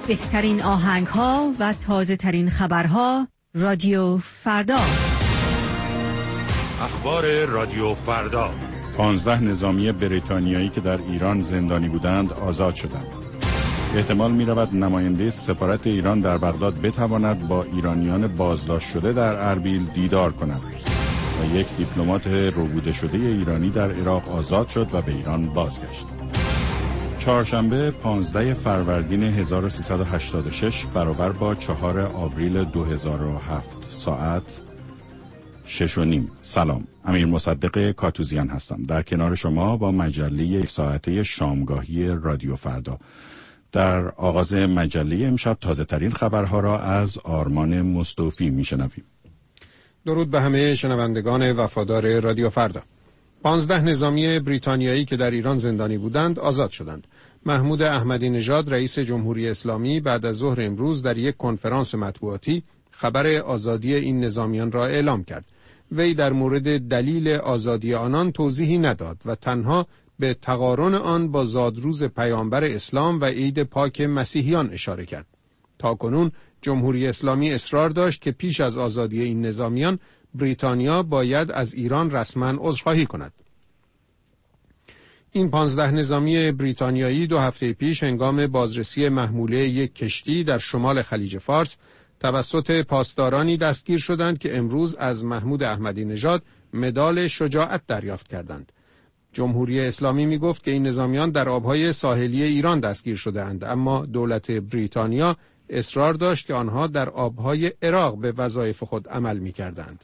بهترین آهنگ‌ها و تازه‌ترین خبرها. رادیو فردا. اخبار رادیو فردا. 15 نظامی بریتانیایی که در ایران زندانی بودند آزاد شدند. احتمال می‌رود نماینده سفارت ایران در بغداد بتواند با ایرانیان بازداشت شده در اربیل دیدار کند. و یک دیپلمات ربوده شده ایرانی در عراق آزاد شد و به ایران بازگشت. چهارشنبه 15 فروردین 1386 برابر با 4 آوریل 2007 ساعت 6:30. سلام، امیر مصدق کاتوزیان هستم. در کنار شما با مجله یک ساعته شامگاهی رادیو فردا. در آغاز مجله امشب تازه ترین خبرها را از آرمان مصطفی میشنویم. درود به همه شنوندگان وفادار رادیو فردا. 15 نظامی بریتانیایی که در ایران زندانی بودند آزاد شدند. محمود احمدی نژاد رئیس جمهوری اسلامی بعد از ظهر امروز در یک کنفرانس مطبوعاتی خبر آزادی این نظامیان را اعلام کرد. وی در مورد دلیل آزادی آنان توضیحی نداد و تنها به تقارن آن با زادروز پیامبر اسلام و عید پاک مسیحیان اشاره کرد. تاکنون جمهوری اسلامی اصرار داشت که پیش از آزادی این نظامیان بریتانیا باید از ایران رسما عذرخواهی کند. این 15 نظامی بریتانیایی 2 هفته پیش هنگام بازرسی محموله یک کشتی در شمال خلیج فارس توسط پاسدارانی دستگیر شدند که امروز از محمود احمدی نژاد مدال شجاعت دریافت کردند. جمهوری اسلامی می گفت که این نظامیان در آبهای ساحلی ایران دستگیر شدند، اما دولت بریتانیا اصرار داشت که آنها در آبهای عراق به وظایف خود عمل می کردند.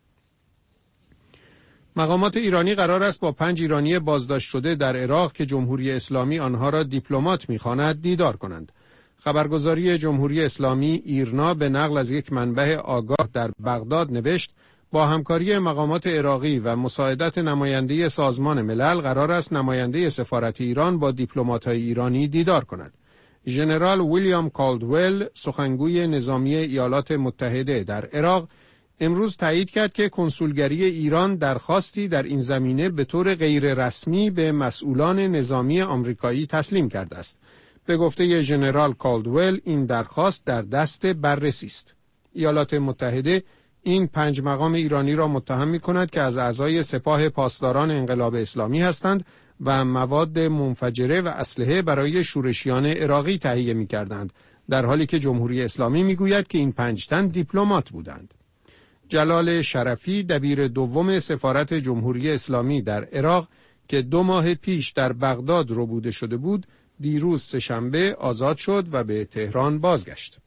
مقامات ایرانی قرار است با 5 ایرانی بازداشت شده در عراق که جمهوری اسلامی آنها را دیپلمات می‌خواند دیدار کنند. خبرگزاری جمهوری اسلامی ایرنا به نقل از یک منبع آگاه در بغداد نوشت با همکاری مقامات عراقی و مساعدت نماینده سازمان ملل قرار است نماینده سفارت ایران با دیپلمات‌های ایرانی دیدار کند. ژنرال ویلیام کالدویل سخنگوی نظامی ایالات متحده در عراق امروز تایید کرد که کنسولگری ایران درخواستی در این زمینه به طور غیر رسمی به مسئولان نظامی آمریکایی تسلیم کرده است. به گفته ژنرال کالدویل این درخواست در دست بررسی است. ایالات متحده این 5 مقام ایرانی را متهم می‌کند که از اعضای سپاه پاسداران انقلاب اسلامی هستند و مواد منفجره و اسلحه برای شورشیان عراقی تهیه می‌کردند، در حالی که جمهوری اسلامی می‌گوید که این 5 تن دیپلمات بودند. جلال شرفی دبیر دوم سفارت جمهوری اسلامی در عراق که 2 ماه پیش در بغداد ربوده شده بود، دیروز سه‌شنبه آزاد شد و به تهران بازگشت.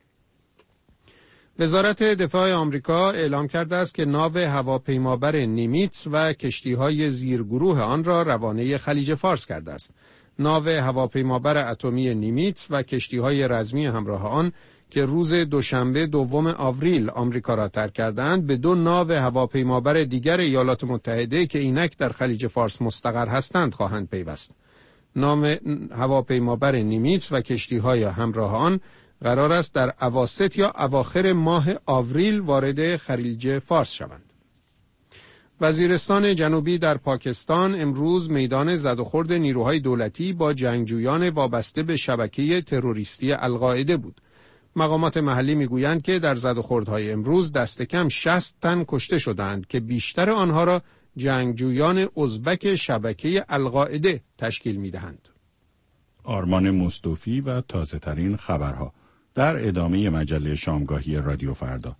وزارت دفاع آمریکا اعلام کرده است که ناو هواپیمابر نیمیتس و کشتی‌های زیرگروه آن را روانه خلیج فارس کرده است. ناو هواپیمابر اتمی نیمیتس و کشتی‌های رزمی همراه آن که روز دوشنبه 2 آوریل آمریکا را ترک کردند، به 2 ناو هواپیمابر دیگر ایالات متحده که اینک در خلیج فارس مستقر هستند خواهند پیوست. نام هواپیمابر نیمیتس و کشتی‌های همراه آن قرار است در اواسط یا اواخر ماه آوریل وارد خلیج فارس شوند. وزیرستان جنوبی در پاکستان امروز میدان زد و خورد نیروهای دولتی با جنگجویان وابسته به شبکه تروریستی القاعده بود. مقامات محلی میگویند که در زد و خوردهای امروز دست کم 60 تن کشته شدند که بیشتر آنها را جنگجویان ازبک شبکه القاعده تشکیل میدهند. آرمان مصطفی و تازه ترین خبرها در ادامه مجله شامگاهی رادیو فردا.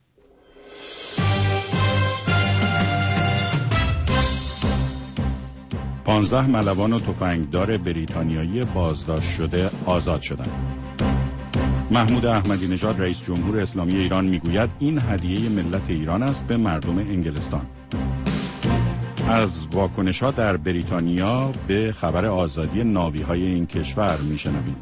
پانزده ملوان و تفنگدار بریتانیایی بازداشت شده آزاد شدند. محمود احمدی نژاد رئیس جمهور اسلامی ایران میگوید این هدیه ملت ایران است به مردم انگلستان. از واکنش‌ها در بریتانیا به خبر آزادی ناوی‌های این کشور میشنویم.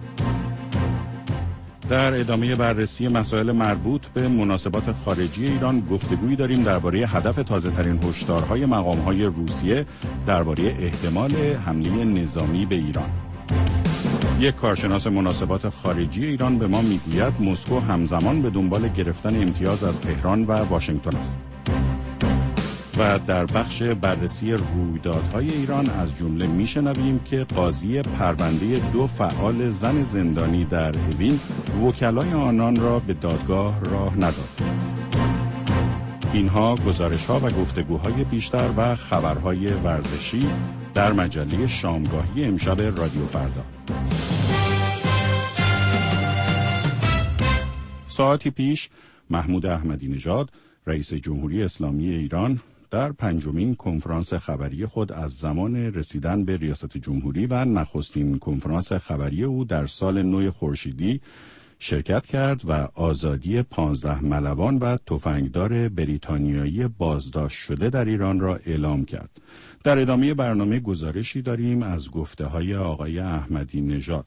در ادامه بررسی مسائل مربوط به مناسبات خارجی ایران گفتگویی داریم درباره هدف تازه‌ترین هشدارهای مقام‌های روسیه درباره احتمال حمله نظامی به ایران. یک کارشناس مناسبات خارجی ایران به ما میگوید مسکو همزمان به دنبال گرفتن امتیاز از تهران و واشنگتن است. و در بخش بررسی رویدادهای ایران از جمله میشنویم که قاضی پرونده 2 فعال زن زندانی در اوین وکلای آنان را به دادگاه راه نداد. اینها گزارش‌ها و گفتگوهای بیشتر و خبرهای ورزشی در مجله شامگاهی امشب رادیو فردا. ساعتی پیش محمود احمدی نژاد رئیس جمهوری اسلامی ایران در 5مین کنفرانس خبری خود از زمان رسیدن به ریاست جمهوری و نخستین کنفرانس خبری او در سال نو خورشیدی شرکت کرد و آزادی 15 ملوان و تفنگدار بریتانیایی بازداشت شده در ایران را اعلام کرد. در ادامه برنامه گزارشی داریم از گفته‌های آقای احمدی نژاد.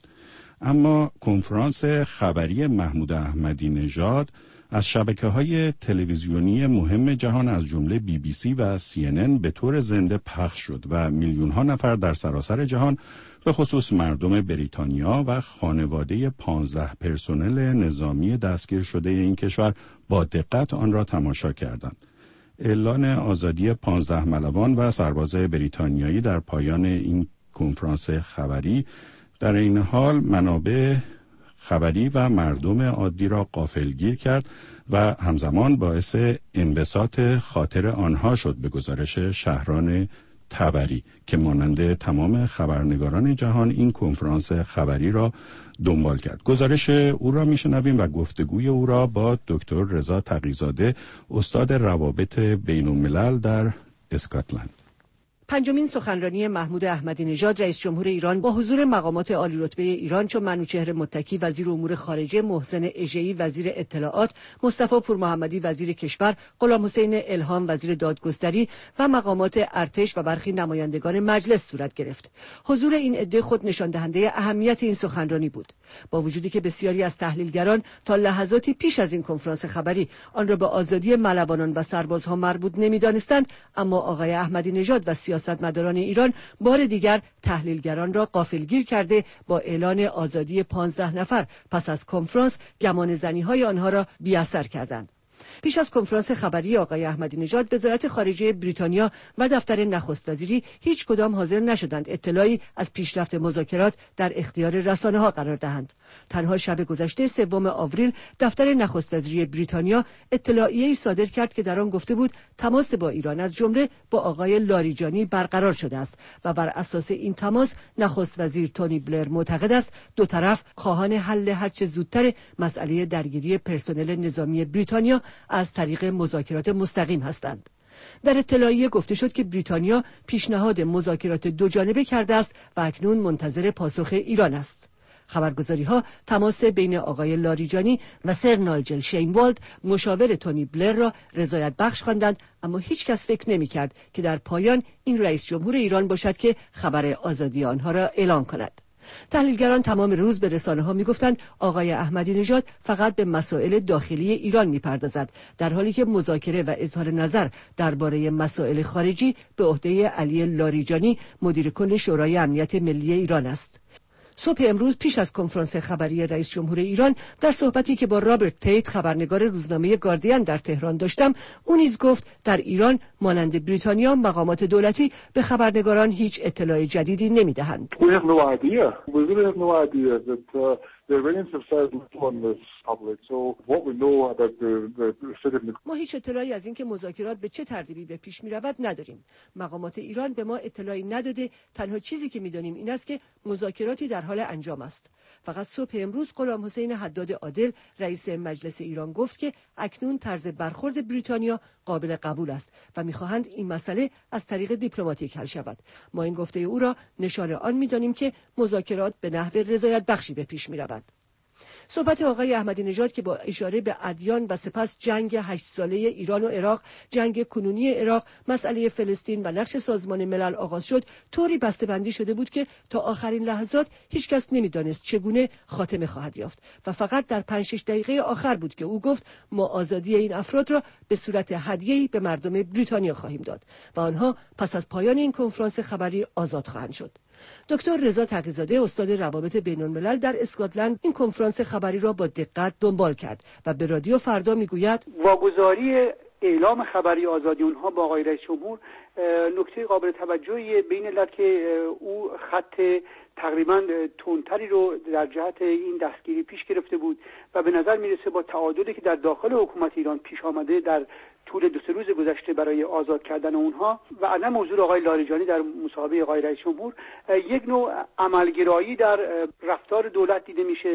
اما کنفرانس خبری محمود احمدی نژاد از شبکه‌های تلویزیونی مهم جهان از جمله BBC و CNN به طور زنده پخش شد و میلیون‌ها نفر در سراسر جهان به خصوص مردم بریتانیا و خانواده 15 پرسنل نظامی دستگیر شده این کشور با دقت آن را تماشا کردند. اعلان آزادی 15 ملوان و سرباز بریتانیایی در پایان این کنفرانس خبری در این حال منابع خبری و مردم عادی را غافلگیر کرد و همزمان باعث انبساط خاطر آنها شد به گزارش شهران تبری که مانند تمام خبرنگاران جهان این کنفرانس خبری را دنبال کرد. گزارش او را میشنویم و گفتگوی او را با دکتر رضا تقی‌زاده استاد روابط بین الملل در اسکاتلند. 5مین سخنرانی محمود احمدی نژاد رئیس جمهور ایران با حضور مقامات عالی رتبه ایران چون منوچهر متکی وزیر امور خارجه، محسن اژه‌ای وزیر اطلاعات، مصطفی پورمحمدی وزیر کشور، غلام حسین الهام وزیر دادگستری و مقامات ارتش و برخی نمایندگان مجلس صورت گرفت. حضور این عده خود نشان دهنده اهمیت این سخنرانی بود. با وجودی که بسیاری از تحلیلگران تا لحظاتی پیش از این کنفرانس خبری آن را به آزادی ملوانان و سربازها مربوط نمی‌دانستند، اما آقای احمدی نژاد و سیاستمداران ایران بار دیگر تحلیلگران را غافلگیر کرده با اعلان آزادی 15 نفر پس از کنفرانس گمان زنی‌های آنها را بی‌اثر کردند. پیش از کنفرانس خبری آقای احمدی نژاد وزارت خارجه بریتانیا و دفتر نخست وزیری هیچ کدام حاضر نشدند اطلاعی از پیشرفت مذاکرات در اختیار رسانه‌ها قرار دهند. تنها شب گذشته 3 آوریل دفتر نخست وزیری بریتانیا اطلاعیه‌ای صادر کرد که در آن گفته بود تماس با ایران از جمله با آقای لاریجانی برقرار شده است و بر اساس این تماس نخست وزیر تونی بلر معتقد است 2 طرف خواهان حل هرچه زودتر مسئله درگیری پرسنل نظامی بریتانیا از طریق مذاکرات مستقیم هستند. در اطلاعیه گفته شد که بریتانیا پیشنهاد مذاکرات 2 جانبه کرده است و اکنون منتظر پاسخ ایران است. خبرگزاری‌ها تماس بین آقای لاریجانی و سر نایجل شینوالد مشاور تونی بلر را رضایت بخش خواندند، اما هیچ کس فکر نمی‌کرد که در پایان این رئیس جمهور ایران باشد که خبر آزادی آنها را اعلام کند. تحلیلگران تمام روز به رسانه‌ها می‌گفتند آقای احمدی نژاد فقط به مسائل داخلی ایران می‌پردازد، در حالی که مذاکره و اظهار نظر درباره مسائل خارجی به عهده علی لاریجانی مدیر کل شورای امنیت ملی ایران است. صبح امروز پیش از کنفرانس خبری رئیس جمهور ایران در صحبتی که با رابرت تیت خبرنگار روزنامه گاردین در تهران داشتم، او نیز گفت در ایران مانند بریتانیا مقامات دولتی به خبرنگاران هیچ اطلاع جدیدی نمی‌دهند. ما هیچ اطلاعی از اینکه مذاکرات به چه ترتیبی به پیش می‌رود نداریم. مقامات ایران به ما اطلاعی نداده. تنها چیزی که می‌دانیم این است که مذاکراتی در حال انجام است. فقط صبح امروز غلام حسین حداد عادل رئیس مجلس ایران گفت که اکنون طرز برخورد بریتانیا قابل قبول است و می‌خواهند این مسئله از طریق دیپلماتیک حل شود. ما این گفته او را نشانه آن می‌دانیم که مذاکرات به نحو رضایت بخشی به پیش می‌رود. صحبت آقای احمدی نژاد که با اشاره به ادیان و سپس جنگ 8 ساله ایران و عراق، جنگ کنونی عراق، مسئله فلسطین و نقش سازمان ملل آغاز شد، طوری بسته‌بندی شده بود که تا آخرین لحظات هیچکس نمی‌دانست چگونه خاتمه خواهد یافت و فقط در 5-6 دقیقه آخر بود که او گفت ما آزادی این افراد را به صورت هدیه‌ای به مردم بریتانیا خواهیم داد و آنها پس از پایان این کنفرانس خبری آزاد خواهند شد. دکتر رضا تقی‌زاده استاد روابط بین الملل در اسکاتلند این کنفرانس خبری را با دقت دنبال کرد و به رادیو فردا میگوید واگذاری اعلام خبری آزادی اونها با آقای رئیس جمهور نکته قابل توجهی بین علت که او خط تقریبا تندتری رو در جهت این دستگیری پیش گرفته بود و به نظر میرسه با تعادلی که در داخل حکومت ایران پیش آمده در طول 2-3 روز گذشته برای آزاد کردن اونها و عدم حضور آقای لاریجانی در مصاحبه آقای رئیس جمهور، یک نوع عملگرایی در رفتار دولت دیده میشه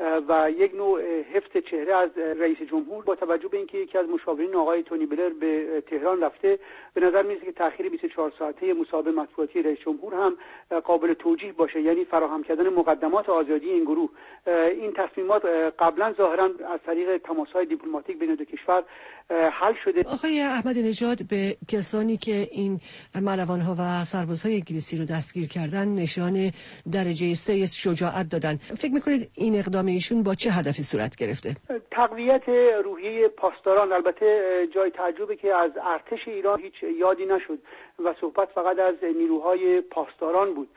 و یک نوع حفظ چهره از رئیس جمهور با توجه به اینکه یکی از مشاورین آقای تونی بلر به تهران رفته. به نظر میرسه که تأخیر 24 ساعته مصاحبه مطبوعاتی رئیس جمهور هم قابل توجیه باشه، یعنی فراهم کردن مقدمات آزادی این گروه. این تصمیمات قبلا ظاهرا از طریق تماس‌های دیپلماتیک بین دو کشور حل شده. آقای احمدی نژاد به کسانی که این ملوان‌ها و سربازهای انگلیسی رو دستگیر کردن نشان درجه 3 شجاعت دادن. فکر می‌کنید این اقدام ایشون با چه هدفی صورت گرفته؟ تقویت روحیه پاسداران. البته جای تعجبه که از ارتش ایران هیچ یادی نشد و صحبت فقط از نیروهای پاسداران بود،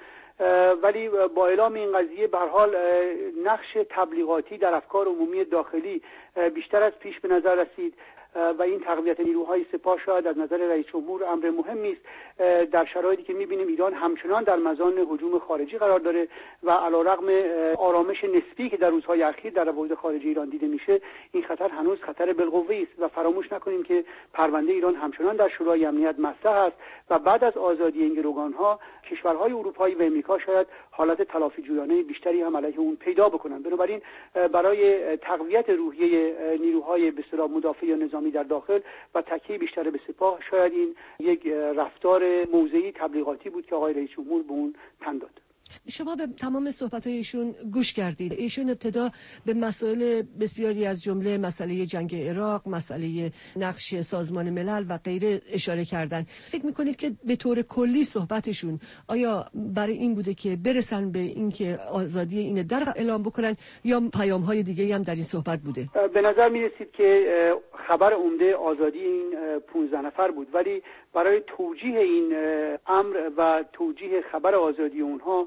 ولی با اعلام این قضیه به هر حال نقش تبلیغاتی در افکار عمومی داخلی بیشتر از پیش به نظر رسید و این تقویت نیروهای سپاه شاید از نظر رئیس جمهور امر مهمی است در شرایطی که می‌بینیم ایران همچنان در مزان هجوم خارجی قرار داره و علیرغم آرامش نسبی که در روزهای اخیر در روابط خارجی ایران دیده میشه، این خطر هنوز خطر بالقوه است و فراموش نکنیم که پرونده ایران همچنان در شورای امنیت مطرح است و بعد از آزادی این گروگان‌ها کشورهای اروپایی و امریکا شاید حالت تلافی جویانه بیشتری هم علیه اون پیدا بکنن. بنابراین برای تقویت روحیه نیروهای به اصطلاح مدافع یا نظامی در داخل و تکیه بیشتر به سپاه شاید این یک رفتار موضعی تبلیغاتی بود که آقای رئیس جمهور به اون تن داد. شما به تمام صحبت‌های ایشون گوش کردید. ایشون ابتدا به مسائل بسیاری از جمله مسئله جنگ عراق، مسئله نقش سازمان ملل و غیره اشاره کردن. فکر می‌کنید که به طور کلی صحبتشون آیا برای این بوده که برسن به اینکه آزادی این در اعلام بکنن یا پیام‌های دیگه‌ای هم در این صحبت بوده؟ به نظر می‌رسید که خبر عمده آزادی این 15 نفر بود، ولی برای توجیه این امر و توجیه خبر آزادی اونها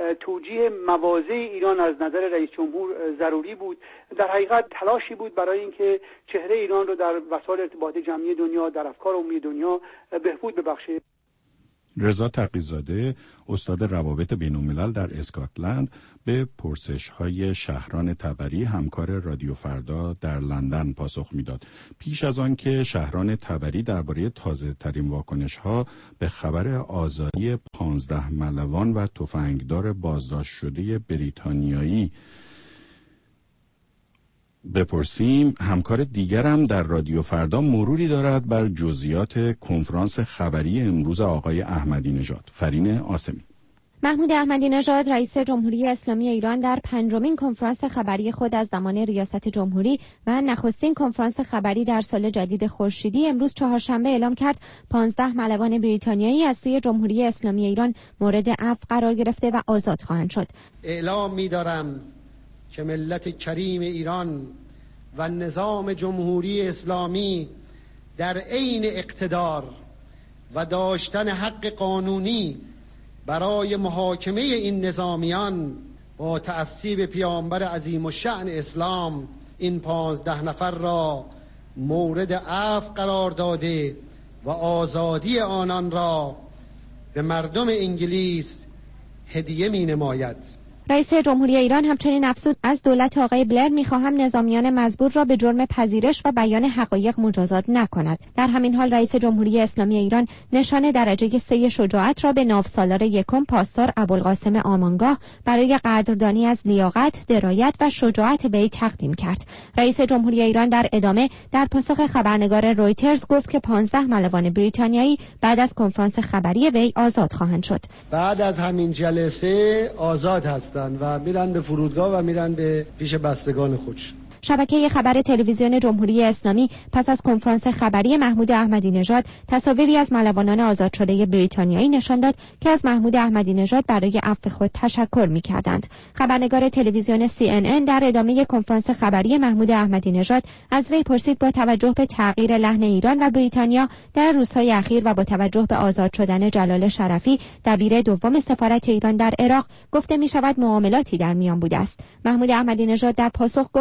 توجیه مواضع ایران از نظر رئیس جمهور ضروری بود. در حقیقت تلاشی بود برای اینکه چهره ایران رو در وسایل ارتباط جمعی دنیا، در افکار عمومی دنیا بهبود ببخشه. رضا تقی‌زاده، استاد روابط بین‌الملل در اسکاتلند، به پرسش‌های شهران تبری همکار رادیو فردا در لندن پاسخ می‌داد. پیش از آن که شهران تبری درباره تازه‌ترین واکنش‌ها به خبر آزادی 15 ملوان و تفنگدار بازداشت شده بریتانیایی بپرسیم، همکار دیگرم در رادیو فردا مروری دارد بر جزئیات کنفرانس خبری امروز آقای احمدی نژاد. فرین آسمی. محمود احمدی نژاد رئیس جمهوری اسلامی ایران در 5مین کنفرانس خبری خود از زمان ریاست جمهوری و نخستین کنفرانس خبری در سال جدید خورشیدی امروز چهارشنبه اعلام کرد 15 ملوان بریتانیایی از سوی جمهوری اسلامی ایران مورد عفو قرار گرفته و آزاد خواهند شد. اعلام می‌دارم که ملت کریم ایران و نظام جمهوری اسلامی در عین اقتدار و داشتن حق قانونی برای محاکمه این نظامیان با تأسیب پیامبر عظیم الشأن اسلام این 15 نفر را مورد عفو قرار داده و آزادی آنان را به مردم انگلیس هدیه می نماید. رئیس جمهوری ایران همچنین افزود از دولت آقای بلر می‌خواهم نظامیان مزبور را به جرم پذیرش و بیان حقایق مجازات نکند. در همین حال رئیس جمهوری اسلامی ایران نشان درجه 3 شجاعت را به ناوسالار یکم پاسدار ابوالقاسم آمانگاه برای قدردانی از لیاقت، درایت و شجاعت وی تقدیم کرد. رئیس جمهوری ایران در ادامه در پاسخ خبرنگار رویترز گفت که 15 ملوان بریتانیایی بعد از کنفرانس خبری وی آزاد خواهند شد. بعد از همین جلسه آزاد هستند و میرن به فرودگاه و میرن به پیش بستگان خودشون. شبکه خبر تلویزیون جمهوری اسلامی پس از کنفرانس خبری محمود احمدی نژاد تصاویری از ملوانان آزاد شده بریتانیایی نشان داد که از محمود احمدی نژاد برای عفو خود تشکر می‌کردند. خبرنگار تلویزیون CNN در ادامه کنفرانس خبری محمود احمدی نژاد از وی پرسید با توجه به تغییر لحن ایران و بریتانیا در روزهای اخیر و با توجه به آزاد شدن جلال شرفی دبیر دوم سفارت ایران در عراق گفته می‌شود معاملاتی در میان بوده است. محمود احمدی نژاد در پاسخ گفت اگر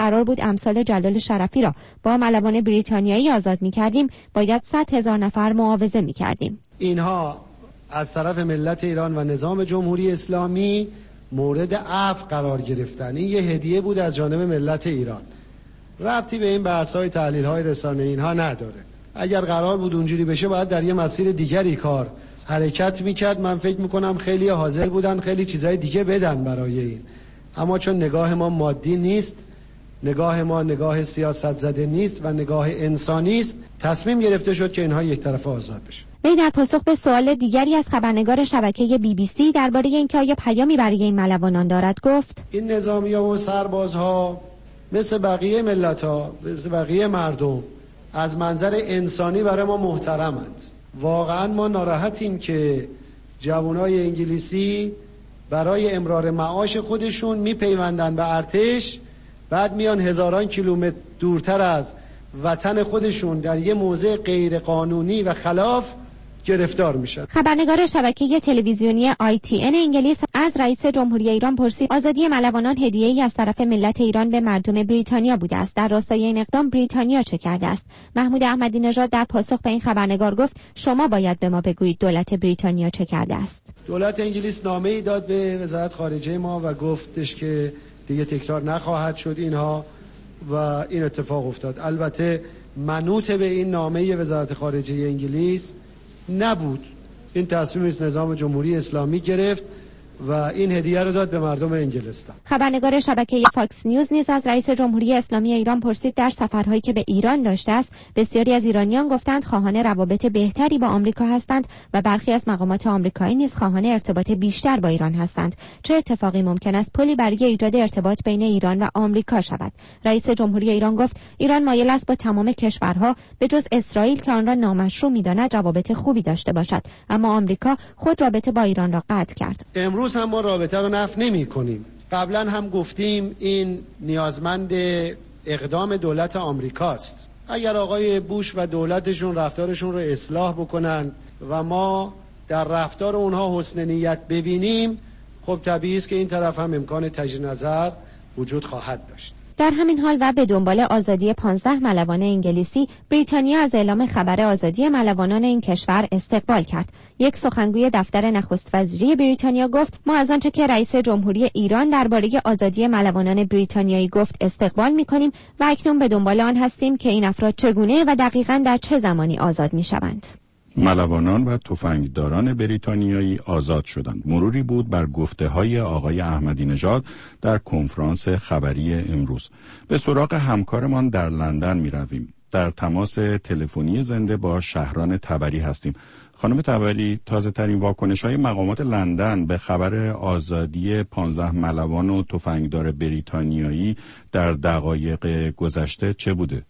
قرار بود امثال جلال شرفی را با ملوان بریتانیایی آزاد می‌کردیم، باید 100,000 نفر معاوضه می‌کردیم. اینها از طرف ملت ایران و نظام جمهوری اسلامی مورد عفو قرار گرفتن. این یه هدیه بود از جانب ملت ایران. ربطی به این بحث‌های تحلیل‌های رسانه‌ای اینها نداره. اگر قرار بود اونجوری بشه باید در یه مسیر دیگری کار حرکت میکرد. من فکر میکنم خیلی حاضر بودن خیلی چیزای دیگه بدن برای این، اما چون نگاه ما مادی نیست، نگاه ما نگاه سیاست زده نیست و نگاه انسانی است، تصمیم گرفته شد که اینها یک طرفه آزاد بشه. وی در پاسخ به سوال دیگری از خبرنگار شبکه BBC درباره اینکه آیا پیامی برای این ملوانان دارد گفت: این نظامی‌ها و سربازها مثل بقیه ملت‌ها، مثل بقیه مردم از منظر انسانی برای ما محترمند. واقعا ما ناراحتیم که جوانای انگلیسی برای امرار معاش خودشون میپیوندن به ارتش، بعد میان هزاران کیلومتر دورتر از وطن خودشون در یه موضع غیر قانونی و خلاف گرفتار میشن. خبرنگار شبکه تلویزیونی ITN انگلیس از رئیس جمهوری ایران پرسید آزادی ملوانان هدیه‌ای از طرف ملت ایران به مردم بریتانیا بوده است. در راستای این اقدام بریتانیا چه کرده است؟ محمود احمدی نژاد در پاسخ به این خبرنگار گفت شما باید به ما بگویید دولت بریتانیا چه کرده است. دولت انگلیس نامه‌ای داد به وزارت خارجه ما و گفتش که دیگه تکرار نخواهد شد اینها و این اتفاق افتاد. البته منوط به این نامه وزارت خارجه انگلیس نبود. این تصمیم از نظام جمهوری اسلامی گرفت و این هدیه رو داد به مردم انگلستان. خبرنگار شبکه فاکس نیوز نیز از رئیس جمهوری اسلامی ایران پرسید در سفرهایی که به ایران داشته است بسیاری از ایرانیان گفتند خواهان روابط بهتری با آمریکا هستند و برخی از مقامات آمریکایی نیز خواهان ارتباط بیشتر با ایران هستند. چه اتفاقی ممکن است پلی برای ایجاد ارتباط بین ایران و آمریکا شود؟ رئیس جمهوری ایران گفت ایران مایل است با تمام کشورها به جز اسرائیل که آن را نامشروع می‌داند روابط خوبی داشته باشد، اما آمریکا خود رابطه با ایران را قطع کرد. امروز هم ما رابطه رو نفی نمی‌کنیم. قبلا هم گفتیم این نیازمند اقدام دولت آمریکاست. اگر آقای بوش و دولتشون رفتارشون رو اصلاح بکنن و ما در رفتار اونها حسن نیت ببینیم، خب طبیعی است که این طرف هم امکان تجدید نظر وجود خواهد داشت. در همین حال و به دنبال آزادی 15 ملوان انگلیسی، بریتانیا از اعلام خبر آزادی ملوانان این کشور استقبال کرد. یک سخنگوی دفتر نخست وزیری بریتانیا گفت ما از آنچه که رئیس جمهوری ایران درباره آزادی ملوانان بریتانیایی گفت استقبال می‌کنیم و اکنون به دنبال آن هستیم که این افراد چگونه و دقیقاً در چه زمانی آزاد می‌شوند. ملوانان و تفنگداران بریتانیایی آزاد شدند. مروری بود بر گفته‌های آقای احمدی نژاد در کنفرانس خبری امروز. به سراغ همکارمان در لندن می‌رویم. در تماس تلفنی زنده با شهران تبری هستیم. خانم تبری، تازه‌ترین واکنش‌های مقامات لندن به خبر آزادی 15 ملوان و تفنگدار بریتانیایی در دقایق گذشته چه بوده؟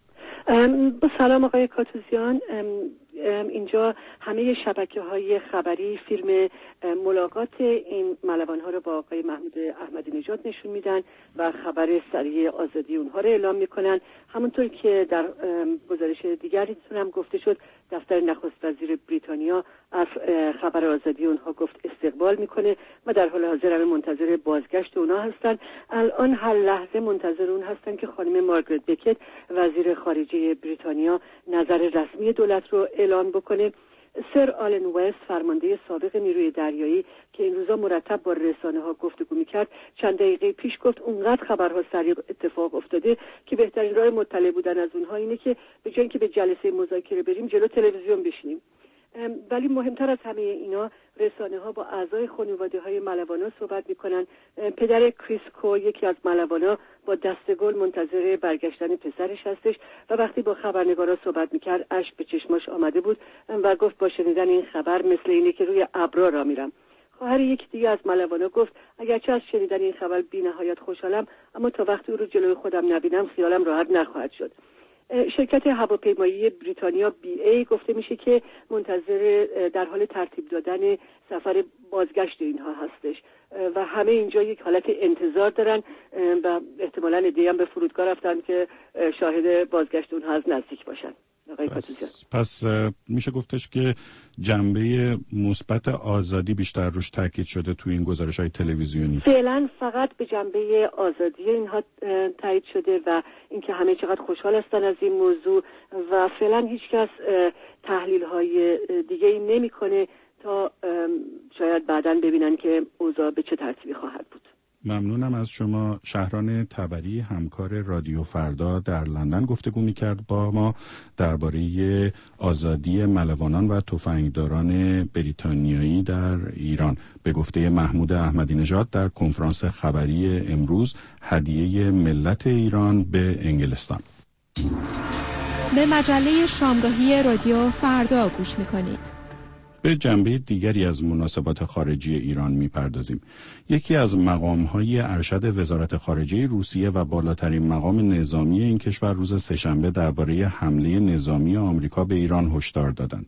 با سلام آقای کاتوزیان. اینجا همه شبکه‌های خبری فیلم ملاقات این ملوان‌ها رو با آقای محمود احمدی نژاد نشون میدن و خبر سریع آزادی اونها رو اعلام میکنن. همونطور که در گزارش دیگری هم گفته شد دفتر نخست وزیر بریتانیا از خبر آزادی اونها گفت استقبال میکنه و در حال حاضر هم منتظر بازگشت اونها هستن. الان هر لحظه منتظر اون هستن که خانم مارگرت بکت وزیر خارجه بریتانیا نظر رسمی دولت رو اعلان بکنه. سر آلن وست فرمانده سابق نیروی دریایی که این روزا مرتب با رسانه‌ها گفتگو می‌کرد چند دقیقه پیش گفت اونقدر خبرها سریع اتفاق افتاده که بهترین راه مطلع بودن از اونها اینه که به جای اینکه به جلسه مذاکره بریم جلو تلویزیون بشینیم. ولی مهمتر از همه اینا رسانه‌ها با اعضای خانواده‌های ملوانا صحبت می‌کنن. پدر کریس کو یکی از ملوانا با دستگل منتظر برگشتن پسرش هستش و وقتی با خبرنگارا صحبت می‌کرد اشک به چشماش آمده بود و گفت با شنیدن این خبر مثل اینه که روی ابرا را میرم. خواهر یک دیگه از ملوانا گفت اگرچه از شنیدن این خبر بی‌نهایت خوشحالم اما تا وقتی او رو جلوی خودم نبینم خیالم راحت نخواهد شد. شرکت هواپیمایی بریتانیا BA گفته میشه که منتظر در حال ترتیب دادن سفر بازگشت اینها هستش و همه اینجا یک حالت انتظار دارن و احتمالاً عده‌ای هم به فرودگاه رفتن که شاهد بازگشت اونها از نزدیک باشن. پس میشه گفتش که جنبه مثبت آزادی بیشتر روش تاکید شده تو این گزارش‌های تلویزیونی. فعلا فقط به جنبه آزادی اینها تایید شده و اینکه همه چقدر خوشحال هستن از این موضوع و فعلا هیچکس تحلیل‌های دیگه ای نمی‌کنه تا شاید بعداً ببینن که اوضاع به چه ترتیبی خواهد بود. ممنونم از شما. شهران تبری همکار رادیو فردا در لندن گفتگو می‌کرد با ما درباره آزادی ملوانان و تفنگداران بریتانیایی در ایران. به گفته محمود احمدی نژاد در کنفرانس خبری امروز هدیه ملت ایران به انگلستان. به مجله شامگاهی رادیو فردا گوش می‌کنید. به جنبه دیگری از مناسبات خارجی ایران می‌پردازیم. یکی از مقام‌های ارشد وزارت خارجه روسیه و بالاترین مقام نظامی این کشور روز سه‌شنبه درباره حمله نظامی آمریکا به ایران هشدار دادند.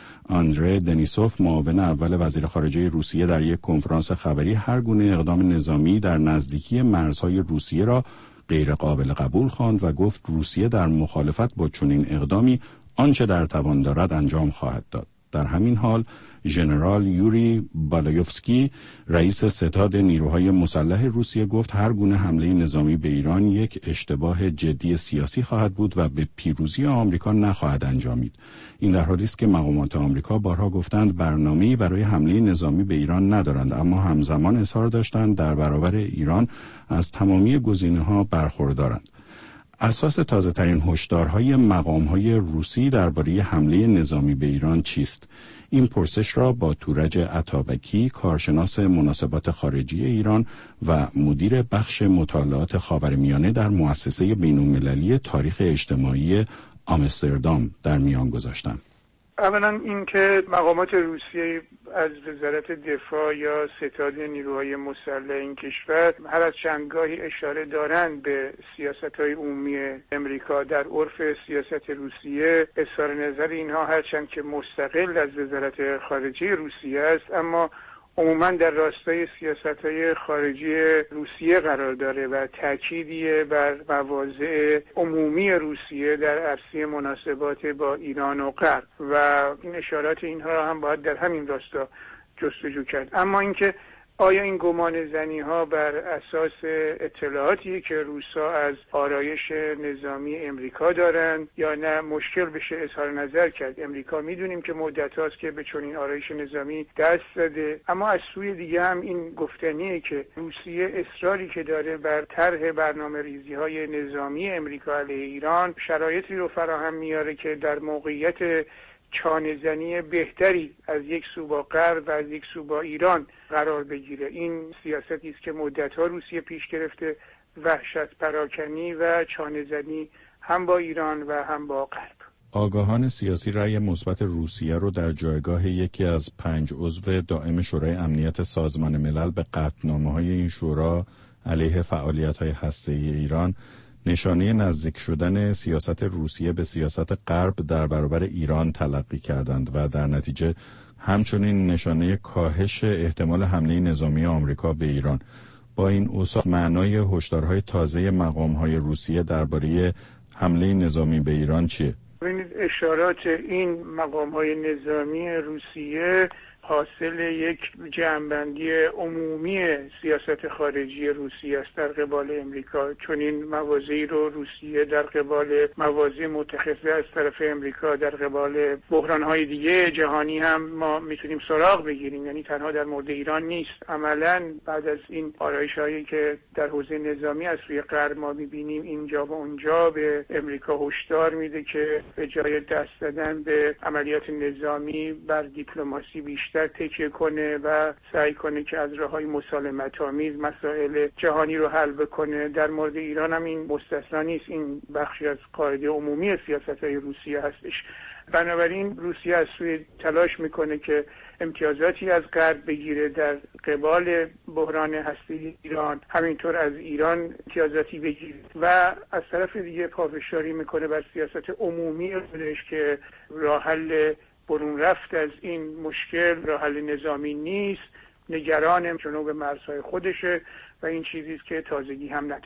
آندره دنیسوف، معاون اول وزیر خارجه روسیه، در یک کنفرانس خبری هر گونه اقدام نظامی در نزدیکی مرزهای روسیه را غیر قابل قبول خواند و گفت روسیه در مخالفت با چنین اقدامی آنچه در توان دارد انجام خواهد داد. در همین حال ژنرال یوری بالایوفسکی، رئیس ستاد نیروهای مسلح روسیه، گفت هر گونه حمله نظامی به ایران یک اشتباه جدی سیاسی خواهد بود و به پیروزی آمریکا نخواهد انجامید. این در حالی است که مقامات آمریکا بارها گفتند برنامه‌ای برای حمله نظامی به ایران ندارند، اما همزمان اصرار داشتند در برابر ایران از تمامی گزینه‌ها برخوردارند. اساس تازه‌ترین هشدارهای مقام‌های روسی درباره حمله نظامی به ایران چیست؟ این پرسش را با تورج عطابکی، کارشناس مناسبات خارجی ایران و مدیر بخش مطالعات خاورمیانه در مؤسسه بین‌المللی تاریخ اجتماعی آمستردام در میان گذاشتم. اولا اینکه مقامات روسیه از وزارت دفاع یا ستاد نیروهای مسلح این کشور هر از چندگاهی اشاره دارند به سیاست‌های عمومی امریکا. در عرف سیاست روسیه اظهار نظر اینها هرچند که مستقل از وزارت خارجه روسیه است، اما عموما در راستای سیاست‌های خارجی روسیه قرار داره و تأکیدی بر مواضع عمومی روسیه در عرصه مناسبات با ایران و غرب و این اشارات اینها را هم باید در همین راستا جستجو کرد. اما اینکه آیا این گمان زنی ها بر اساس اطلاعاتی که روسا از آرایش نظامی امریکا دارند یا نه مشکل بشه اظهار نظر کرد. امریکا میدونیم که مدت هاست که به چنین آرایش نظامی دست زده، اما از سوی دیگه هم این گفتنیه که روسیه اصراری که داره بر طرح برنامه ریزی های نظامی امریکا علیه ایران شرایطی رو فراهم میاره که در موقعیت چانه‌زنی بهتری از یک سو با غرب و از یک سو با ایران قرار بگیره. این سیاستی است که مدت‌ها روسیه پیش گرفته، وحشت پراکنی و چانه‌زنی هم با ایران و هم با غرب. آگاهان سیاسی رأی مثبت روسیه رو در جایگاه یکی از 5 عضو دائم شورای امنیت سازمان ملل به قطعنامه‌های این شورا علیه فعالیت‌های هسته‌ای ایران نشانه نزدیک شدن سیاست روسیه به سیاست غرب در برابر ایران تلقی کردند و در نتیجه همچنین نشانه کاهش احتمال حمله نظامی آمریکا به ایران. با این اوصاف معنای هشدارهای تازه مقام‌های روسیه درباره حمله نظامی به ایران چیه؟ ببینید اشارات این مقام‌های نظامی روسیه حاصل یک جمع‌بندی عمومی سیاست خارجی روسیه است در قبال امریکا. چون این مواضعی رو روسیه در قبال مواضع متخذه از طرف امریکا در قبال بحران‌های دیگه جهانی هم ما میتونیم سراغ بگیریم، یعنی تنها در مورد ایران نیست. عملاً بعد از این آرایش‌هایی که در حوزه نظامی از سوی غرب ما می‌بینیم، اینجا و اونجا به امریکا هشدار میده که به جای دست دادن به عملیات نظامی بر دیپلماسی بیشتر تکیه کنه و سعی کنه که از راه‌های مسالمت‌آمیز مسائل جهانی رو حل بکنه. در مورد ایران هم این مستثنا نیست، این بخشی از قاعده عمومی سیاست‌های روسیه هستش. بنابراین روسیه از سوی تلاش میکنه که امتیازاتی از غرب بگیره در قبال بحران هسته‌ای ایران، همینطور از ایران امتیازاتی بگیره و از طرف دیگه پافشاری میکنه بر سیاست عمومی خودش که راه حل برون رفت از این مشکل راه حل نظامی نیست، نگران جنوب مرزهای خودشه و این چیزی است که تازگی هم نداره.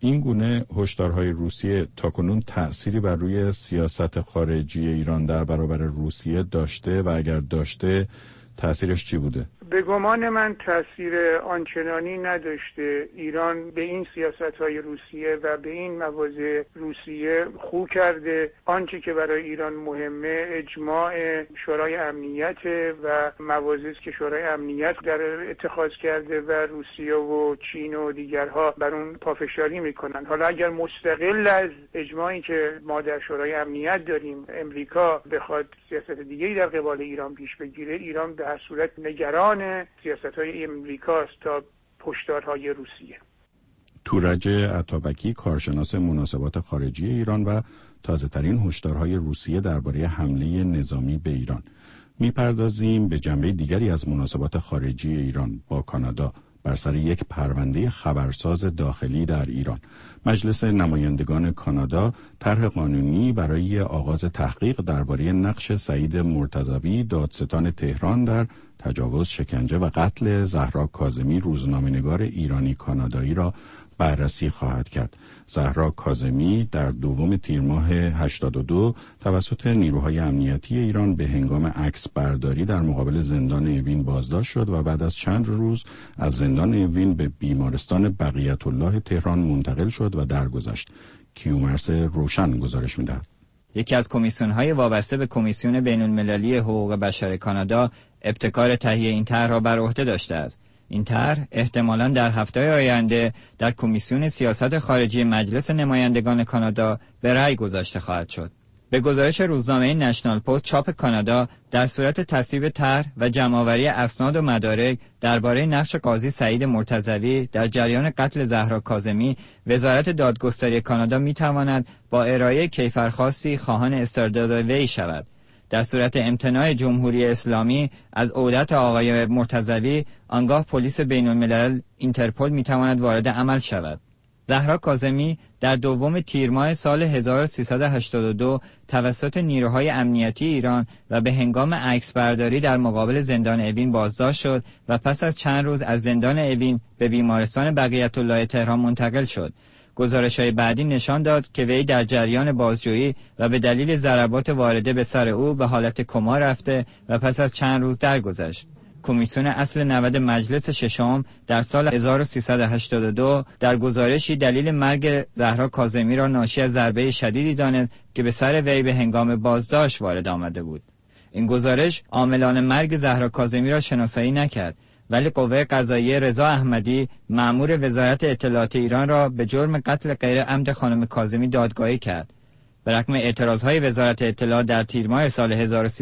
این گونه هشدارهای روسیه تاکنون تأثیری بر روی سیاست خارجی ایران در برابر روسیه داشته و اگر داشته تأثیرش چی بوده؟ به گمان من تأثیر آنچنانی نداشته. ایران به این سیاست‌های روسیه و به این مواضع روسیه خو کرده. آنچه که برای ایران مهمه اجماع شورای امنیت و مواضعی است که شورای امنیت در اتخاذ کرده و روسیه و چین و دیگرها بر اون پافشاری میکنن. حالا اگر مستقل از اجماعی که ما در شورای امنیت داریم امریکا بخواد سیاست دیگه‌ای در قبال ایران پیش بگیره، ایران به هر صورت نگران سیاست‌های امریکاست تا هشدارهای روسیه. تورج عطابکی، کارشناس مناسبات خارجی ایران و تازه‌ترین هشدارهای روسیه درباره حمله نظامی به ایران. می‌پردازیم به جنبه دیگری از مناسبات خارجی ایران با کانادا بر سر یک پرونده خبرساز داخلی در ایران. مجلس نمایندگان کانادا طرح قانونی برای آغاز تحقیق درباره نقش سعید مرتضوی دادستان تهران در تجاوز، شکنجه و قتل زهرا کاظمی روزنامه‌نگار ایرانی کانادایی را بررسی خواهد کرد. زهرا کاظمی در دوم تیر ماه 82 توسط نیروهای امنیتی ایران به هنگام عکس برداری در مقابل زندان اوین بازداشت شد و بعد از چند روز از زندان اوین به بیمارستان بقیت الله تهران منتقل شد و درگذشت. کیومرث روشن گزارش می‌دهد. یکی از کمیسیون‌های وابسته به کمیسیون بین‌المللی حقوق بشر کانادا ابتکار تهیه این طرح را بر عهده داشته است. این طرح احتمالاً در هفته آینده در کمیسیون سیاست خارجی مجلس نمایندگان کانادا به رأی گذاشته خواهد شد. به گزارش روزنامه نشنال پست، چاپ کانادا در صورت تصویب طرح و جمع‌آوری اسناد و مدارک درباره نقش قاضی سعید مرتضوی در جریان قتل زهرا کاظمی، وزارت دادگستری کانادا می‌تواند با ارائه کیفرخواستی خواهان استرداد وی شود. در صورت امتناع جمهوری اسلامی از عودت آقای مرتضوی، آنگاه پلیس بین‌الملل اینترپل می‌تواند وارد عمل شود. زهرا کاظمی در دوم تیر ماه سال 1382 توسط نیروهای امنیتی ایران و به هنگام عکسبرداری در مقابل زندان اوین بازداشت شد و پس از چند روز از زندان اوین به بیمارستان بقیت الله تهران منتقل شد. گزارش‌های بعدی نشان داد که وی در جریان بازجویی و به دلیل ضربات وارده به سر او به حالت کما رفته و پس از چند روز درگذشت. کمیسیون اصل 90 مجلس ششم در سال 1382 در گزارشی دلیل مرگ زهرا کاظمی را ناشی از ضربه شدیدی دانست که به سر وی به هنگام بازداشت وارد آمده بود. این گزارش عاملان مرگ زهرا کاظمی را شناسایی نکرد، ولی قوه قضاییه رضا احمدی مأمور وزارت اطلاعات ایران را به جرم قتل غیر عمد خانم کاظمی دادگاهی کرد. به رغم اعتراضهای وزارت اطلاعات در تیر ماه سال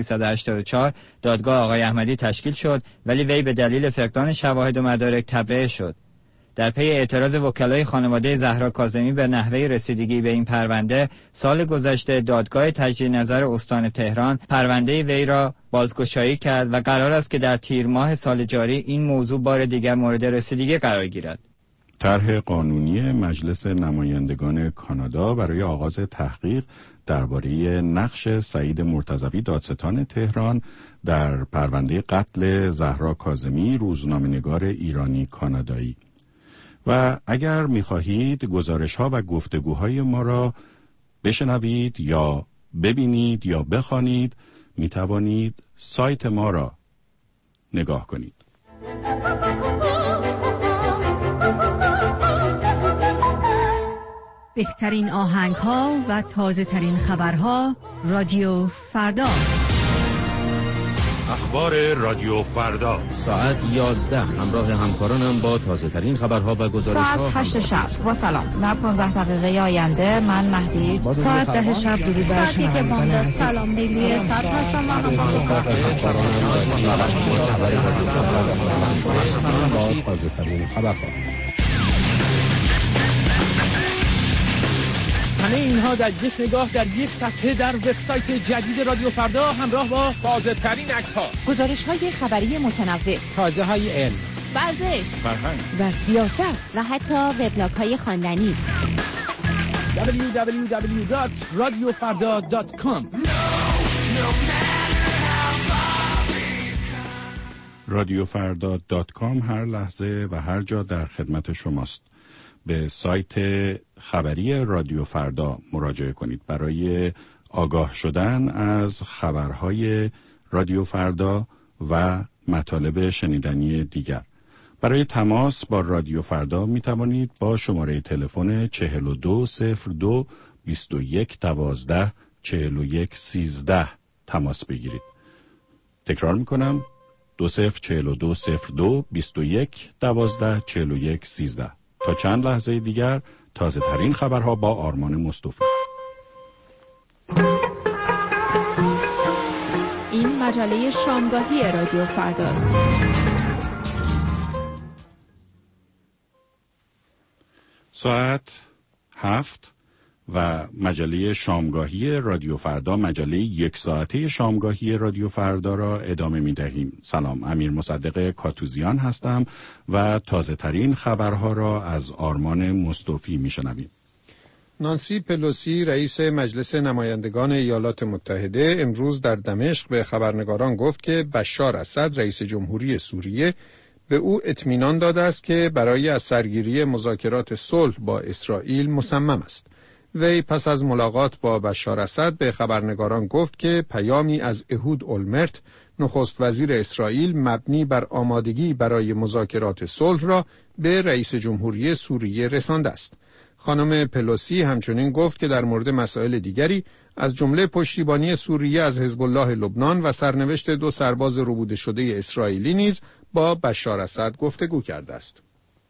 1384 دادگاه آقای احمدی تشکیل شد، ولی وی به دلیل فقدان شواهد و مدارک تبرئه شد. در پی اعتراض وکلای خانواده زهرا کاظمی به نحوه رسیدگی به این پرونده، سال گذشته دادگاه تجدید نظر استان تهران پرونده وی را بازگشایی کرد و قرار است که در تیر ماه سال جاری این موضوع بار دیگر مورد رسیدگی قرار گیرد. طرح قانونی مجلس نمایندگان کانادا برای آغاز تحقیق درباره نقش سعید مرتضوی دادستان تهران در پرونده قتل زهرا کاظمی روزنامه‌نگار ایرانی کانادایی. و اگر می‌خواهید گزارش‌ها و گفتگوهای ما را بشنوید یا ببینید یا بخوانید، می‌توانید سایت ما را نگاه کنید. بهترین آهنگ‌ها و تازه‌ترین خبرها رادیو فردا. اخبار رادیو فردا ساعت 11 همراه همکارانم با تازه‌ترین خبرها و گزارش‌ها. ساعت 8 شب با سلام. در 15 دقیقه آینده من مهدی ساعت 10 شب درود بر شما. سلام لیلی ساعت هستم با تازه‌ترین خبرها. همه اینها در یک نگاه در یک صفحه در وبسایت جدید رادیو فردا همراه با تازه‌ترین عکس‌ها، گزارش‌های خبری متنوع، تازه‌های علم، ورزش، فرهنگ و سیاست و حتی وبلاگ‌های خواندنی. www.radiofarda.com. radiofarda.com هر لحظه و هر جا در خدمت شماست. به سایت خبری رادیو فردا مراجعه کنید برای آگاه شدن از خبرهای رادیو فردا و مطالب شنیدنی دیگر. برای تماس با رادیو فردا می توانید با شماره تلفن 4202 21 12 41 13 تماس بگیرید. تکرار می کنم 204202 21 12 41 13. تا چند لحظه دیگر تازه ترین خبرها با آرمان مصطفی. این مجله شامگاهی رادیو فرداست. ساعت 7 و مجله شامگاهی رادیو فردا، مجله یک ساعته شامگاهی رادیو فردا را ادامه می دهیم. سلام، امیر مصدق کاتوزیان هستم و تازه ترین خبرها را از آرمان مصطفی می شنویم. نانسی پلوسی رئیس مجلس نمایندگان ایالات متحده امروز در دمشق به خبرنگاران گفت که بشار اسد رئیس جمهوری سوریه به او اطمینان داده است که برای از سرگیری مذاکرات صلح با اسرائیل مصمم است. وی پس از ملاقات با بشار اسد به خبرنگاران گفت که پیامی از اهود اولمرت نخست وزیر اسرائیل مبنی بر آمادگی برای مذاکرات صلح را به رئیس جمهوری سوریه رسانده است. خانم پلوسی همچنین گفت که در مورد مسائل دیگری از جمله پشتیبانی سوریه از حزب الله لبنان و سرنوشت 2 سرباز ربوده شده اسرائیلی نیز با بشار اسد گفتگو کرده است.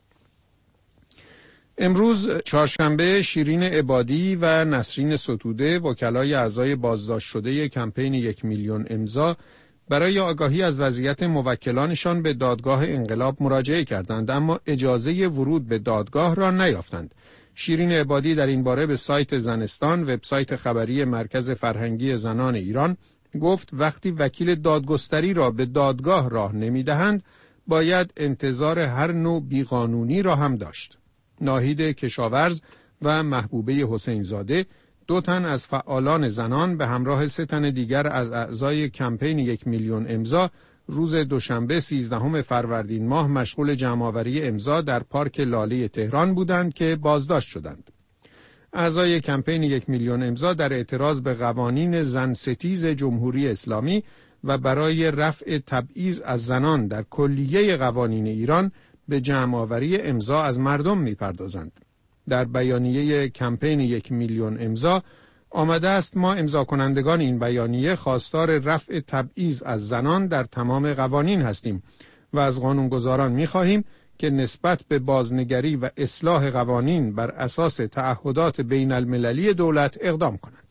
امروز چهارشنبه شیرین عبادی و نسرین ستوده وکلای اعضای بازداشت شده کمپین 1 میلیون امضا برای آگاهی از وضعیت موکلانشان به دادگاه انقلاب مراجعه کردند، اما اجازه ورود به دادگاه را نیافتند. شیرین عبادی در این باره به سایت زنستان، وبسایت خبری مرکز فرهنگی زنان ایران، گفت وقتی وکیل دادگستری را به دادگاه راه نمی‌دهند، باید انتظار هر نوع بیقانونی را هم داشت. ناهید کشاورز و محبوبه حسین زاده، 2 تن از فعالان زنان به همراه 3 تن دیگر از اعضای کمپین 1 میلیون امضا روز دوشنبه 13 فروردین ماه مشغول جمع‌آوری امضا در پارک لاله تهران بودند که بازداشت شدند. اعضای کمپین 1 میلیون امضا در اعتراض به قوانین زن ستیز جمهوری اسلامی و برای رفع تبعیض از زنان در کلیه قوانین ایران به جمع‌آوری امضا از مردم می‌پردازند. در بیانیه کمپین 1 میلیون امضا آمده است ما امضا کنندگان این بیانیه خواستار رفع تبعیض از زنان در تمام قوانین هستیم و از قانونگذاران می‌خواهیم که نسبت به بازنگری و اصلاح قوانین بر اساس تعهدات بین المللی دولت اقدام کنند.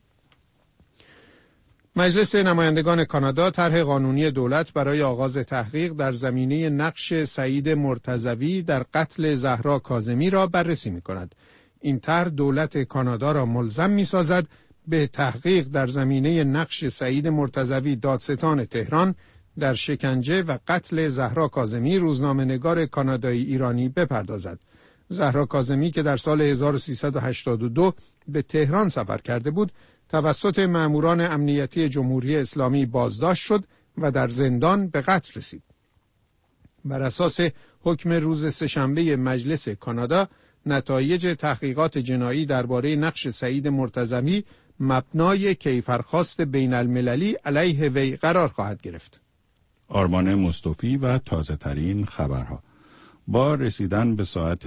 مجلس نمایندگان کانادا طرح قانونی دولت برای آغاز تحقیق در زمینه نقش سعید مرتضوی در قتل زهرا کاظمی را بررسی می‌کند. این طرح دولت کانادا را ملزم می‌سازد به تحقیق در زمینه نقش سعید مرتضوی دادستان تهران در شکنجه و قتل زهرا کاظمی روزنامه‌نگار کانادایی ایرانی بپردازد. زهرا کاظمی که در سال 1382 به تهران سفر کرده بود، توسط ماموران امنیتی جمهوری اسلامی بازداشت شد و در زندان به قتل رسید. بر اساس حکم روز سه‌شنبه مجلس کانادا، نتایج تحقیقات جنایی درباره نقش سعید مرتضوی مبنای کیفرخواست بین المللی علیه وی قرار خواهد گرفت. آرمان مصطفی و تازه ترین خبرها. با رسیدن به ساعت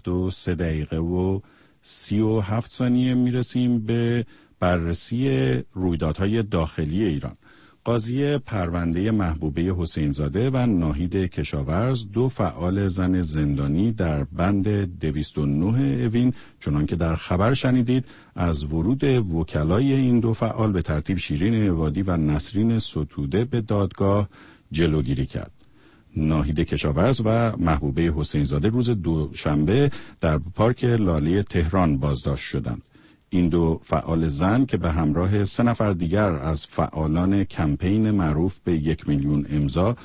7:03:37 میرسیم به بررسی رویدادهای داخلی ایران. قاضی پرونده محبوبه حسین زاده و ناهید کشاورز، 2 فعال زن زندانی در بند 209 اوین، چنان که در خبر شنیدید، از ورود وکلای این 2 فعال به ترتیب شیرین عبادی و نسرین ستوده به دادگاه جلوگیری کرد. ناهید کشاورز و محبوبه حسین زاده روز دوشنبه در پارک لاله تهران بازداشت شدند. این 2 فعال زن که به همراه 3 نفر دیگر از فعالان کمپین معروف به 1 میلیون امضا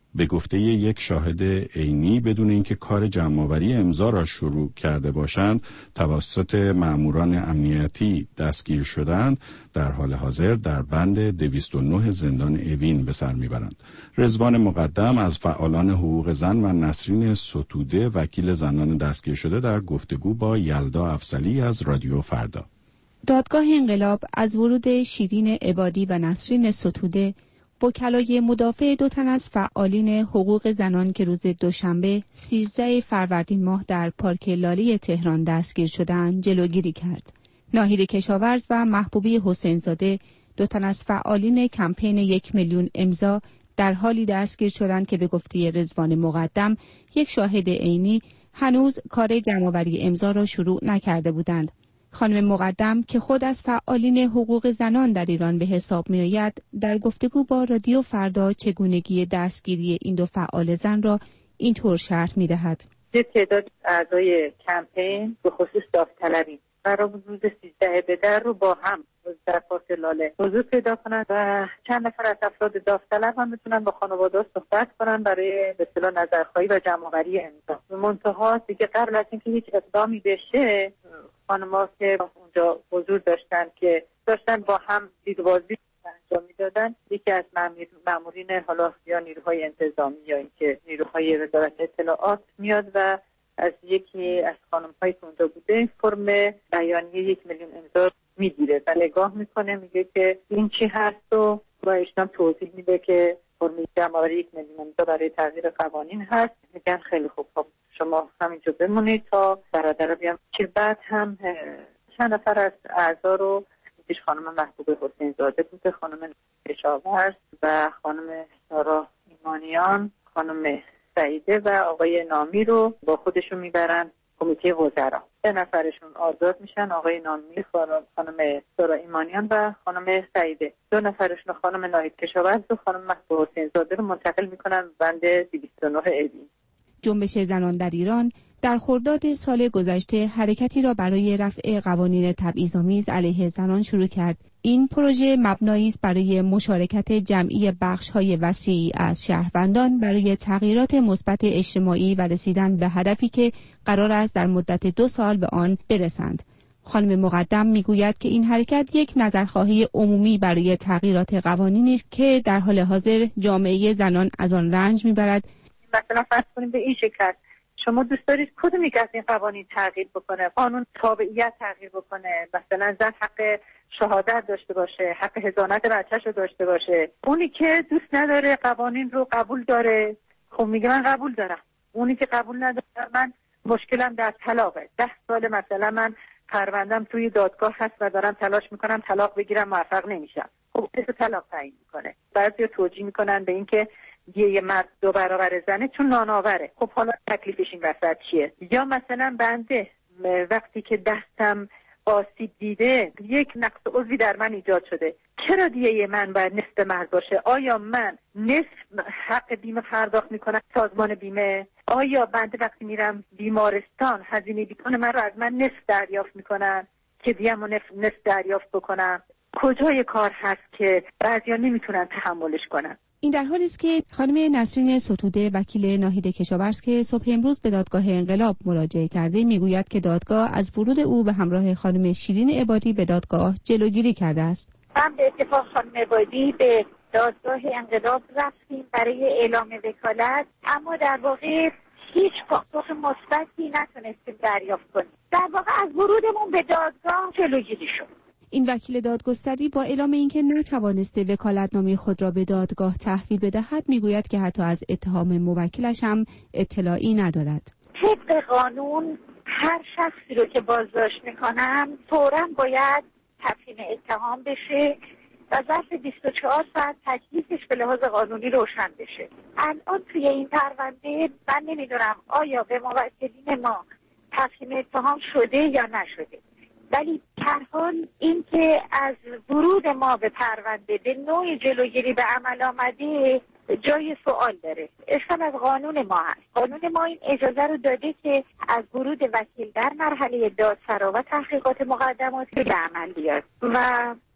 به گفته یک شاهد عینی بدون اینکه کار جمع‌آوری امضا را شروع کرده باشند توسط مأموران امنیتی دستگیر شدند، در حال حاضر در بند 209 زندان اوین به سر میبرند. رضوان مقدم از فعالان حقوق زن و نسرین ستوده وکیل زنان دستگیر شده در گفتگو با یلدا افضلی از رادیو فردا. دادگاه انقلاب از ورود شیرین عبادی و نسرین ستوده، وکلای مدافع 2 تن از فعالین حقوق زنان که روز دوشنبه 13 فروردین ماه در پارک لاله تهران دستگیر شدند جلوگیری کرد. ناهید کشاورز و محبوبی حسینزاده، 2 تن از فعالین کمپین 1 میلیون امضا، در حالی دستگیر شدند که به گفته رضوان مقدم، یک شاهد عینی، هنوز کار جمع‌آوری امضا را شروع نکرده بودند. خانم مقدم که خود از فعالین حقوق زنان در ایران به حساب می آید، در گفتگو با رادیو فردا چگونگی دستگیری این 2 فعال زن را اینطور شرح می دهد. تعداد اعضای کمپین به خصوص داوطلبی قرار روز 13 به در رو با هم در پارک لاله حضور پیدا کنند و چند نفر از افراد داوطلب هم میتونن با خانواده صحبت کنن برای به اصطلاح نظرخواهی و جمع‌آوری امضا. منتها دیگه قبل از اینکه هیچ اقدامی بشه، خانم‌ها که اونجا حضور داشتن که داشتن با هم دیدبازی انجام میدادن، یکی از مامورین حالا یا نیروهای انتظامی یا اینکه نیروهای وزارت اطلاعات میاد و از یکی از خانم‌هایی که اونجا بوده فرم بیانیه 1 میلیون امضا میگیره و نگاه میکنه، میگه که این چی هست و ایشون توضیح میده که فرم جمع‌آوری 1 میلیون امضا برای تغییر قوانین هست. میگن خیلی خوب، شما همینجا بمونید تا برادر بیان. که بعد هم چند نفر از اعضا رو، یکیش خانم محبوب حسینزاده بوده، خانم کشاورز و خانم سارا ایمانیان، خانم سعیده و آقای نامی رو با خودشون میبرن کمیته وزرا. 3 نفرشون آزاد میشن، آقای نامی، خانم سارا ایمانیان و خانم سعیده. 2 نفرشون خانم ناهید کشاورز و خانم محبوب حسینزاده رو منتقل میکنن بند 209 اوین. جنبش زنان در ایران در خرداد سال گذشته حرکتی را برای رفع قوانین تبعیض‌آمیز علیه زنان شروع کرد. این پروژه مبنایی است برای مشارکت جمعی بخش‌های وسیعی از شهروندان برای تغییرات مثبت اجتماعی و رسیدن به هدفی که قرار است در مدت 2 سال به آن برسند. خانم مقدم میگوید که این حرکت یک نظرخواهی عمومی برای تغییرات قوانینی است که در حال حاضر جامعه زنان از آن رنج میبرد. مثلا فرض کنیم به این شکل، شما دوست دارید کدوم یک از این قوانین تغییر بکنه؟ قانون تابعیت تغییر بکنه، مثلا زن حق شهادت داشته باشه، حق حضانت بچه‌ش رو داشته باشه. اونی که دوست نداره قوانین رو قبول داره، خب میگه من قبول دارم. اونی که قبول نداره، من مشکلم در طلاقه. 10 سال مثلا من پروندم توی دادگاه هست و دارم تلاش میکنم طلاق بگیرم، موفق نمیشم. خب اسم طلاق تعیین میکنه. بعضیا توجیه میکنن به اینکه یه مرد 2 برابر زنه چون نانآوره. خب حالا تکلیفش این وسط چیه؟ یا مثلا بنده وقتی که دستم آسیب دیده، یک نقص عضوی در من ایجاد شده، چرا دیگه من باید نصف مرد باشه؟ آیا من نصف حق بیمه پرداخت میکنم سازمان بیمه؟ آیا بنده وقتی میرم بیمارستان هزینه بیمه من رو از من نصف دریافت میکنن که دیگه نصف دریافت بکنم؟ کجای کار هست که بعضیا نمیتونن تحملش کنن؟ این در حالی است که خانم نسرین ستوده وکیل ناهید کشاورز که صبح امروز به دادگاه انقلاب مراجعه کرده میگوید که دادگاه از ورود او به همراه خانم شیرین عبادی به دادگاه جلوگیری کرده است. من به اتفاق خانم عبادی به دادگاه انقلاب رفتیم برای اعلام وکالت، اما در واقع هیچ پاسخ مثبتی نتونستیم دریافت کنیم. در واقع از ورودمون به دادگاه جلوگیری شد. این وکیل دادگستری با اعلام اینکه نتوانسته وکالتنامه خود را به دادگاه تحویل بدهد میگوید که حتی از اتهام موکلش هم اطلاعی ندارد. طبق قانون هر شخصی رو که بازداشت میکنم فوراً باید تفهیم اتهام بشه و ظرف 24 ساعت تکلیفش به لحاظ قانونی روشن بشه. الان توی این پرونده من نمیدونم آیا به موکلین ما تفهیم اتهام شده یا نشده، ولی هر حال این که از ورود ما به پرونده به نوع جلوگیری به عمل آمده جای سوال داره. اشکال از قانون ما هست. قانون ما این اجازه رو داده که از ورود وکیل در مرحله دادسرا و تحقیقات مقدماتی به عمل بیاد و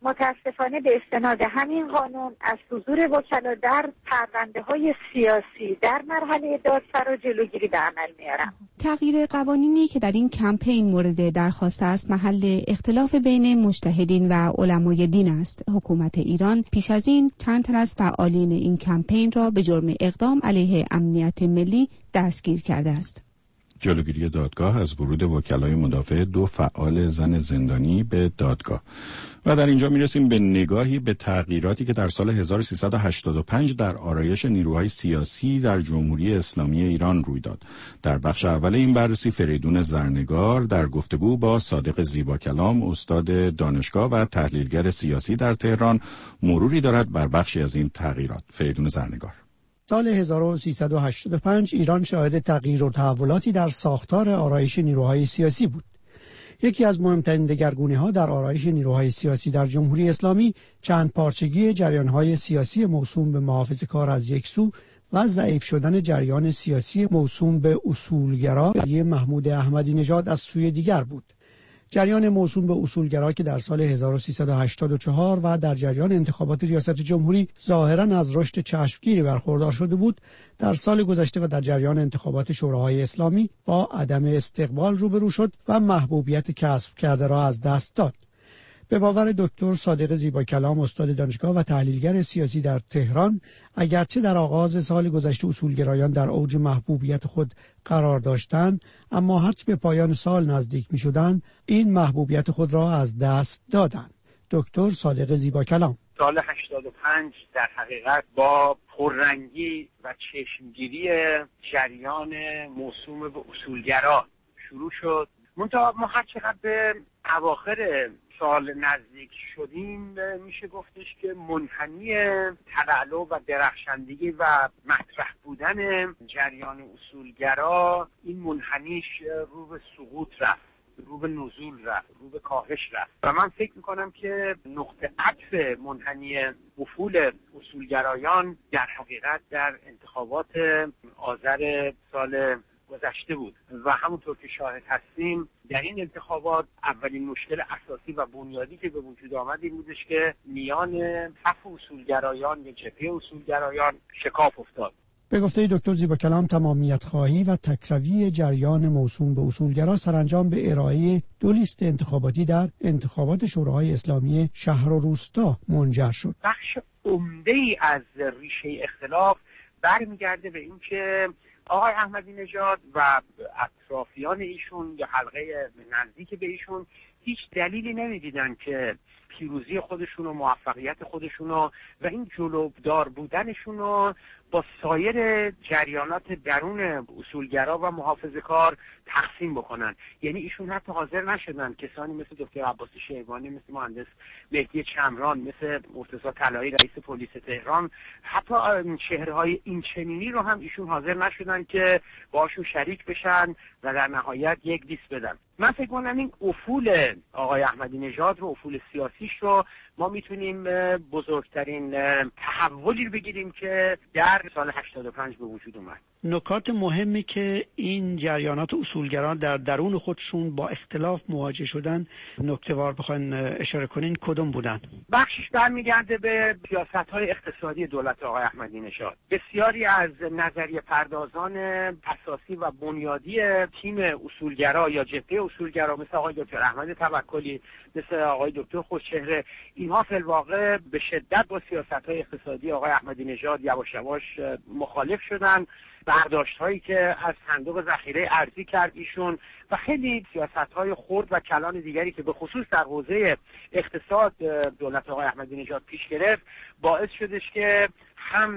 متاسفانه به استناد همین قانون از حضور وکلا در پرونده‌های سیاسی در مرحله دادسرا جلوگیری به عمل میارم. تغییر قوانینی که در این کمپین مورد درخواست است محل اختلاف بین مجتهدین و علمای دین است. حکومت ایران پیش از این چند تن از فعالین این کمپین را به جرم اقدام علیه امنیت ملی دستگیر کرده است. جلوگیری دادگاه از ورود وکلای مدافع 2 فعال زن زندانی به دادگاه. و در اینجا میرسیم به نگاهی به تغییراتی که در سال 1385 در آرایش نیروهای سیاسی در جمهوری اسلامی ایران روی داد. در بخش اول این بررسی فریدون زرنگار در گفتگو با صادق زیباکلام استاد دانشگاه و تحلیلگر سیاسی در تهران مروری دارد بر بخشی از این تغییرات. فریدون زرنگار: سال 1385 ایران شاهد تغییر و تحولاتی در ساختار آرایش نیروهای سیاسی بود. یکی از مهمترین دگرگونی‌ها در آرایش نیروهای سیاسی در جمهوری اسلامی چند پارچگی جریان‌های سیاسی موسوم به محافظه‌کار از یک سو و ضعیف شدن جریان سیاسی موسوم به اصولگرا محمود احمدی نژاد از سوی دیگر بود. جریان موسوم به اصولگرا که در سال 1384 و در جریان انتخابات ریاست جمهوری ظاهراً از رشد چشمگیری برخوردار شده بود، در سال گذشته و در جریان انتخابات شوراهای اسلامی با عدم استقبال روبرو شد و محبوبیت کسب کرده را از دست داد. به باور دکتر صادق زیباکلام استاد دانشگاه و تحلیلگر سیاسی در تهران، اگرچه در آغاز سال گذشته اصولگرایان در اوج محبوبیت خود قرار داشتند، اما هرچه به پایان سال نزدیک می شدند این محبوبیت خود را از دست دادند. دکتر صادق زیباکلام: سال 85 در حقیقت با پررنگی و چشمگیری جریان موسوم به اصولگرا شروع شد. منتها ما هر چقدر به اواخر سال نزدیک شدیم میشه گفتش که منحنی تلالو و درخشندگی و مطرح بودن جریان اصولگرا، این منحنیش رو به سقوط رفت، رو به نزول رفت، رو به کاهش رفت و من فکر میکنم که نقطه عطف منحنی افول اصولگرایان در حقیقت در انتخابات آذر سال گذشته بود و همونطور که شاهد هستیم در این انتخابات اولین مشکل اساسی و بنیادی که به وجود آمد این بودش که میان صف اصولگرایان یا جبهه اصولگرایان شکاف افتاد. به گفته دکتر زیباکلام، تمامیت خواهی و تکروی جریان موسوم به اصولگرا سرانجام به ارائه 2 لیست انتخاباتی در انتخابات شوراهای اسلامی شهر و روستا منجر شد. بخش عمده‌ای از ریشه اختلاف برمیگرده به اینکه آقای احمدی نژاد و اطرافیان ایشون یا حلقه نزدیک به ایشون هیچ دلیلی نمیدیدن که پیروزی خودشون و موفقیت خودشون و این جلودار بودنشون رو با سایر جریانات درون اصولگرا و محافظه‌کار تقسیم بکنن. یعنی ایشون حتی حاضر نشدن کسانی مثل دکتر عباس شیبانی، مثل مهندس مهدی چمران، مثل مرتضی طلایی رئیس پلیس تهران، حتی چهره‌های اینچنینی رو هم ایشون حاضر نشدن که باشون شریک بشن و در نهایت یک لیست بدن. من فکر کنم این افول آقای احمدی نژاد رو، افول سیاسیش رو ما میتونیم بزرگترین تحولی رو بگیریم که در سال 85 به وجود اومد. نکات مهمی که این جریانات اصولگران در درون خودشون با اختلاف مواجه شدن نکته‌وار بخواین اشاره کنین کدوم بودن؟ بخشش برمیگرده به سیاست‌های اقتصادی دولت آقای احمدی نژاد. بسیاری از نظریه پردازان اساسی و بنیادی تیم اصولگرا یا جبهه اصولگرا مثل آقای دکتر احمد توکلی، مثل آقای دکتر خوشچهره، اینها فی الواقع به شدت با سیاست‌های اقتصادی آقای احمدی نژاد یواش یواش مخالف شدن. برداشت‌هایی که از صندوق ذخیره ارزی کرد ایشون و خیلی سیاست‌های خرد و کلان دیگری که به خصوص در حوزه اقتصاد دولت آقای احمدی نژاد پیش گرفت باعث شدش که هم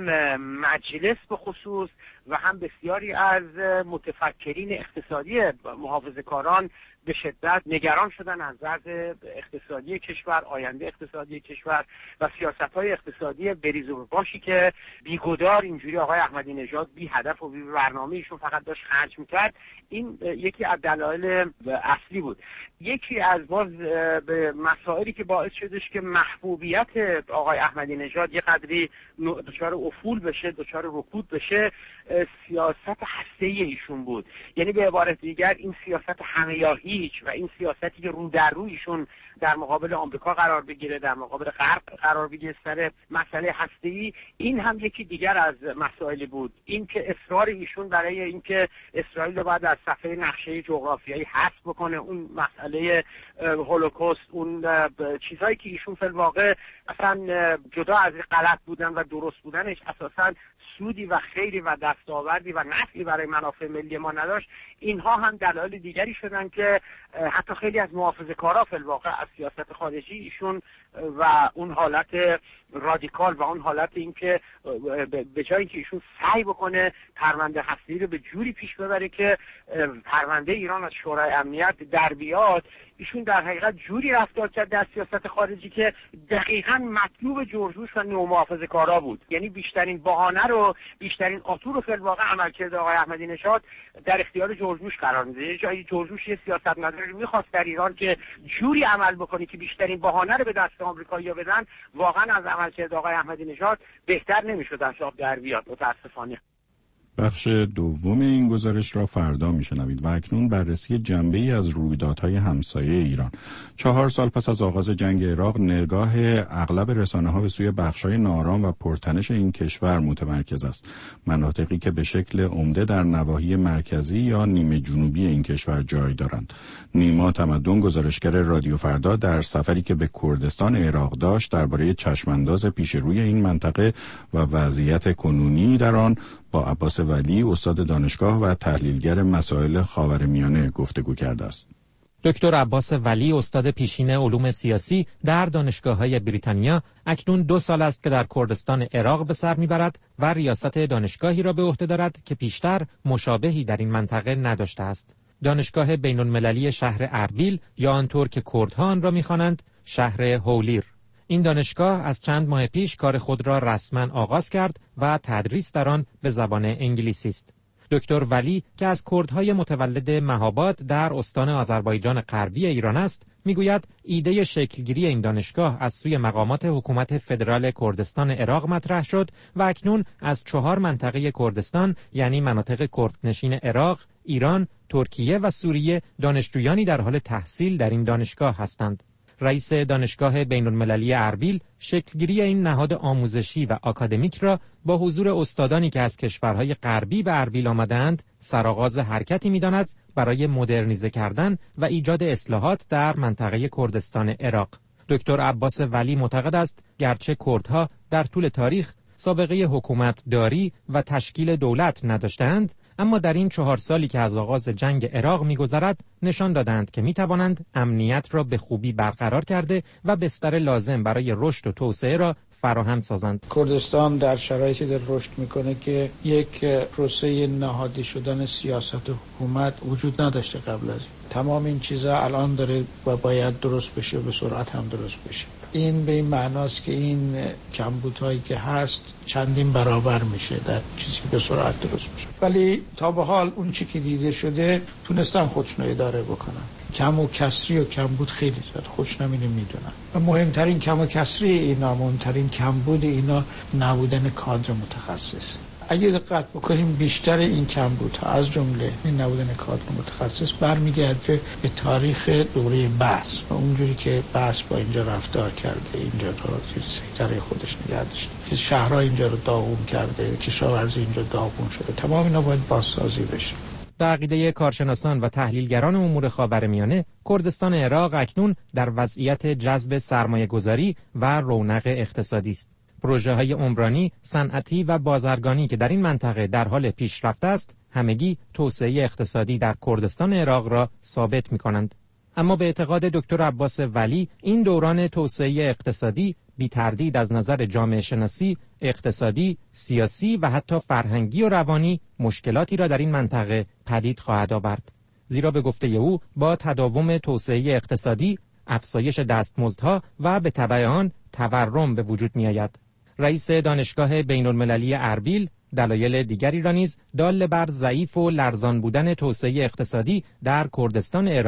مجلس به خصوص و هم بسیاری از متفکرین اقتصادی محافظه‌کاران به شدت نگران شدن از وضع اقتصادی کشور، آینده اقتصادی کشور و سیاست‌های اقتصادی بریز و باشی که بیگدار اینجوری آقای احمدی نژاد بی هدف و بی برنامه ایشون فقط داشت خرج می‌کرد. این یکی از دلایل اصلی بود. یکی از باز به مسائلی که باعث شدش که محبوبیت آقای احمدی نژاد یه قدری دچار افول بشه، دچار رکود بشه، سیاست هسته‌ای ایشون بود. یعنی به عبارت دیگر این سیاست همه‌جایی هیچ و این سیاستی که رو در رویشون در مقابل آمریکا قرار بگیره، در مقابل غرب قرار بگیره سر مسئله هسته‌ای، این هم یکی دیگر از مسائلی بود. این که اصرار ایشون برای اینکه اسرائیل رو باید از صفحه نقشه جغرافیایی حذف بکنه، اون مسئله هولوکاست، اون چیزایی که ایشون فی الواقع اصلا جدا از غلط بودن و درست بودنش اساساً سودی و خیری و دستاوردی و نفعی برای منافع ملی ما نداشت، اینها هم دلایل دیگری شدن که حتی خیلی از محافظه‌کارا فی الواقع از سیاست خارجی ایشون و اون حالت رادیکال و اون حالت اینکه به جای اینکه ایشون سعی بکنه پرونده هسته‌ای رو به جوری پیش ببره که پرونده ایران از شورای امنیت در بیاد، ایشون در حقیقت جوری رفتار کرد در سیاست خارجی که دقیقاً مطلوب جورج بوش و نومحافظه‌کارا بود. یعنی بیشترین بهانه رو، بیشترین آتو رو فی الواقع عملکرد آقای احمدی نژاد در اختیار جورج بوش قرار میده. یه جایی جورج بوش یه سیاستمداری می‌خواست در ایران که جوری عمل بکنه که بیشترین بهانه رو به دست آمریکایی‌ها بدن، واقعاً از عملکرد آقای احمدی نژاد بهتر نمی‌شد انشاء در بیاد متأسفانه. بخش دوم این گزارش را فردا میشنوید و اکنون بررسی جنبه‌ای از رویدادهای همسایه ایران. 4 سال پس از آغاز جنگ عراق، نگاه اغلب رسانه‌ها به سوی بخش‌های ناآرام و پرتنش این کشور متمرکز است. مناطقی که به شکل عمده در نواحی مرکزی یا نیمه جنوبی این کشور جای دارند. نیما تمدن، گزارشگر رادیو فردا، در سفری که به کردستان عراق داشت درباره چشمانداز پیش روی این منطقه و وضعیت کنونی در آن با عباس ولی، استاد دانشگاه و تحلیلگر مسائل خاورمیانه گفتگو کرده است. دکتر عباس ولی، استاد پیشین علوم سیاسی در دانشگاه‌های بریتانیا، اکنون 2 سال است که در کردستان عراق به سر می‌برد و ریاست دانشگاهی را به عهده دارد که پیشتر مشابهی در این منطقه نداشته است. دانشگاه بین‌المللی شهر اربیل یا آنطور که کردها آن را می‌خوانند شهر هولیر. این دانشگاه از چند ماه پیش کار خود را رسما آغاز کرد و تدریس در آن به زبان انگلیسی است. دکتر ولی که از کردهای متولد مهاباد در استان آذربایجان غربی ایران است، میگوید ایده شکلگیری این دانشگاه از سوی مقامات حکومت فدرال کردستان عراق مطرح شد و اکنون از 4 منطقه کردستان، یعنی مناطق کردنشین عراق، ایران، ترکیه و سوریه، دانشجویانی در حال تحصیل در این دانشگاه هستند. رئیس دانشگاه بین‌المللی اربیل شکلگیری این نهاد آموزشی و آکادمیک را با حضور استادانی که از کشورهای غربی به اربیل آمدند سرآغاز حرکتی می‌داند برای مدرنیزه کردن و ایجاد اصلاحات در منطقه کردستان عراق. دکتر عباس ولی معتقد است گرچه کردها در طول تاریخ سابقه حکومت داری و تشکیل دولت نداشتند، اما در این 4 سالی که از آغاز جنگ عراق می‌گذرد نشان دادند که می‌توانند امنیت را به خوبی برقرار کرده و بستر لازم برای رشد و توسعه را فراهم سازند. کردستان در شرایطی در رشد میکنه که یک پروسه نهادی شدن سیاست و حکومت وجود نداشته قبل از این. تمام این چیزا الان داره و باید درست بشه و به سرعت هم درست بشه. این به این معناست که این کمبودهایی که هست چندین برابر میشه در چیزی که به سرعت درست میشه. ولی تا به حال اون چی که دیده شده تونستن خودشون اداره بکنن. کم و کسری و کمبود خیلی زیاد، خودشون اینو میدونن. و مهمترین کم و کسری اینا، مهمترین کمبود اینا نبودن کادر متخصص. اگه دقت بکنیم بیشتر این کمبودها از جمله این نبودن کادر متخصص برمیگرده به تاریخ دوره بحث و اونجوری که بحث با اینجا رفتار کرده، اینجا رو زیر سیطره خودش نگه داشته، که شهرها اینجا رو داغون کرده، کشاورزی اینجا داغون شده. تمام اینا باید بازسازی بشه. به عقیده کارشناسان و تحلیلگران امور خاورمیانه، کردستان عراق اکنون در وضعیت جذب سرمایه‌گذاری و رونق اقتصادی است. پروژه‌های عمرانی، صنعتی و بازرگانی که در این منطقه در حال پیشرفت است، همگی توسعه اقتصادی در کردستان عراق را ثابت می‌کنند. اما به اعتقاد دکتر عباس ولی، این دوران توسعه اقتصادی بی تردید از نظر جامعه شناسی، اقتصادی، سیاسی و حتی فرهنگی و روانی مشکلاتی را در این منطقه پدید خواهد آورد. زیرا به گفته او با تداوم توسعه اقتصادی، افزایش دستمزدها و به تبع آن تورم به وجود می‌آید. رئیس دانشگاه بین‌المللی اربیل دلایل دیگری را نیز دال بر ضعیف و لرزان بودن توسعه اقتصادی در کردستان عراق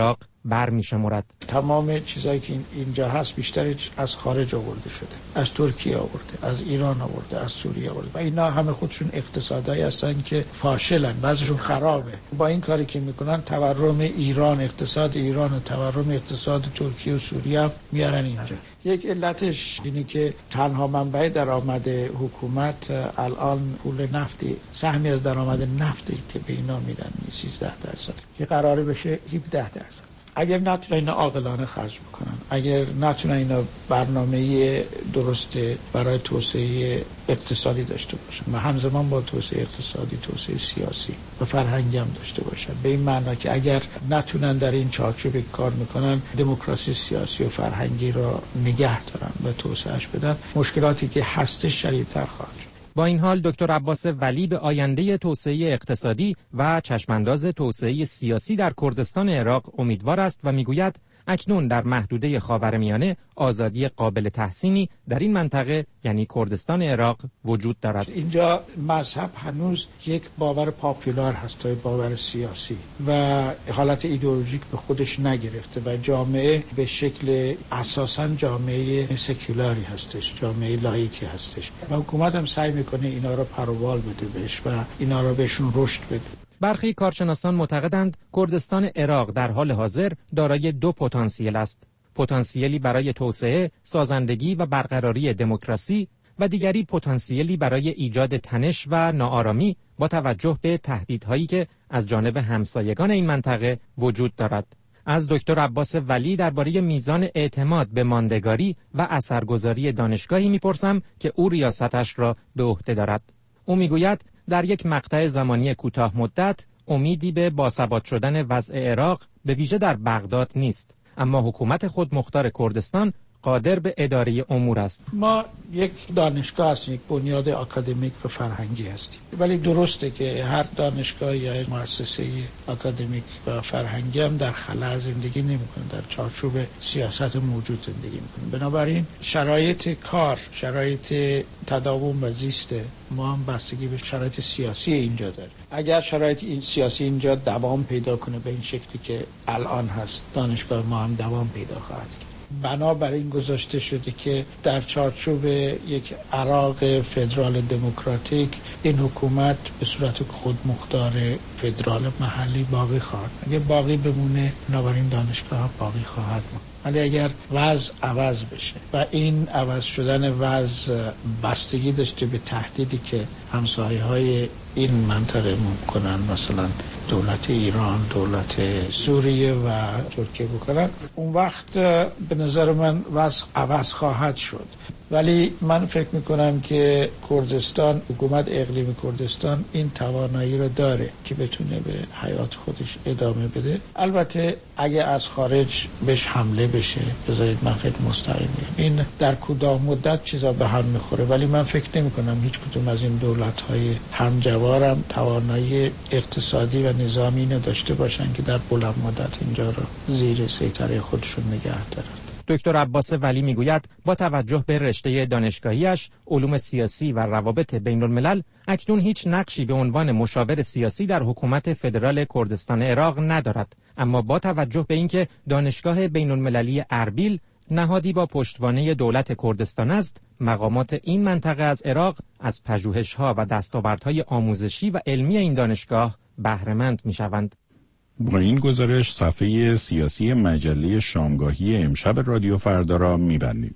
برمی‌شمرد. تمام چیزایی که اینجا هست بیشتر از خارج آورده شده، از ترکیه آورده، از ایران آورده، از سوریه آورده و اینا همه خودشون اقتصادایی هستن که فاشلن، بعضیشون خرابه. با این کاری که میکنن تورم ایران، اقتصاد ایران و تورم اقتصاد ترکیه و سوریه هم میارن اینجا. یک علتش اینه که تنها منبع درآمد حکومت الان پول نفتی، سهمی از درآمد نفتی که به اینا میدن 13% که قراره بشه 17%. اگر نتونن اینا عاقلانه خرج بکنن، اگر نتونن اینا برنامه درست برای توسعه اقتصادی داشته باشن و همزمان با توسعه اقتصادی توسعه سیاسی و فرهنگی هم داشته باشن، به این معنی که اگر نتونن در این چارچوب کار میکنن دموکراسی سیاسی و فرهنگی را نگه دارن و توسعهش بدن، مشکلاتی که هستش شدیدتر خواهد شد. با این حال دکتر عباس ولی به آینده توسعه اقتصادی و چشمانداز توسعه سیاسی در کردستان عراق امیدوار است و میگوید اکنون در محدوده خاورمیانه آزادی قابل تحسینی در این منطقه یعنی کردستان عراق وجود دارد. اینجا مذهب هنوز یک باور پاپولار هست، باور سیاسی و حالت ایدئولوژیک به خودش نگرفته و جامعه به شکل اساساً جامعه سکولاری هستش، جامعه لاییکی هستش و حکومت هم سعی میکنه اینا رو پروبال بده بهش و اینا رو بهشون رشد بده. برخی کارشناسان معتقدند کردستان عراق در حال حاضر دارای دو پتانسیل است. پتانسیلی برای توسعه، سازندگی و برقراری دموکراسی و دیگری پتانسیلی برای ایجاد تنش و ناآرامی با توجه به تهدیدهایی که از جانب همسایگان این منطقه وجود دارد. از دکتر عباس ولی درباره میزان اعتماد به ماندگاری و اثرگذاری دانشگاهی میپرسم که او ریاستش را به عهده دارد. او میگوید در یک مقطع زمانی کوتاه مدت امیدی به باثبات شدن وضع عراق به ویژه در بغداد نیست، اما حکومت خودمختار کردستان قادر به اداره امور است. ما یک دانشگاه هستیم، یک بنیاد آکادمیک و فرهنگی هستیم، ولی درسته که هر دانشگاه یا مؤسسه آکادمیک و فرهنگی هم در خلا زندگی نمی‌کنه، در چارچوب سیاست موجود زندگی می‌کنه. بنابراین شرایط کار، شرایط تداوم و زیست ما هم بستگی به شرایط سیاسی اینجا داره. اگر شرایط این سیاسی اینجا دوام پیدا کنه به این شکلی که الان هست، دانشگاه ما هم دوام پیدا خواهد کرد. بنابراین گذاشته شده که در چارچوب یک عراق فدرال دموکراتیک این حکومت به صورت خودمختار فدرال محلی باقی خواهد. اگه باقی بمونه بنابراین دانشگاه ها باقی خواهد موند. ولی اگر وضع عوض بشه و این عوض شدن وضع بستگی داشته به تهدیدی که همسایه‌های این منطقه میکنن، مثلا دولت ایران، دولت سوریه و ترکیه بکنن، اون وقت به نظر من وضع عوض خواهد شد. ولی من فکر میکنم که کردستان، حکومت اقلیم کردستان این توانایی رو داره که بتونه به حیات خودش ادامه بده. البته اگه از خارج بهش حمله بشه، بذارید من خیلی مستقیم میگم، این در کدام مدت چیزا به هم میخوره، ولی من فکر نمیکنم هیچ کدوم از این دولت‌های همجوارم توانایی اقتصادی و نظامی اینو داشته باشن که در بلند مدت اینجا رو زیر سیطره خودشون نگه دارن. دکتر عباس ولی میگوید با توجه به رشته دانشگاهیش علوم سیاسی و روابط بین الملل اکنون هیچ نقشی به عنوان مشاور سیاسی در حکومت فدرال کردستان عراق ندارد، اما با توجه به اینکه دانشگاه بین المللی اربیل نهادی با پشتوانه دولت کردستان است، مقامات این منطقه از عراق از پژوهش‌ها و دستاوردهای آموزشی و علمی این دانشگاه بهره‌مند می‌شوند. با این گزارش صفحه سیاسی مجله شامگاهی امشب رادیو فردا را می‌بندیم.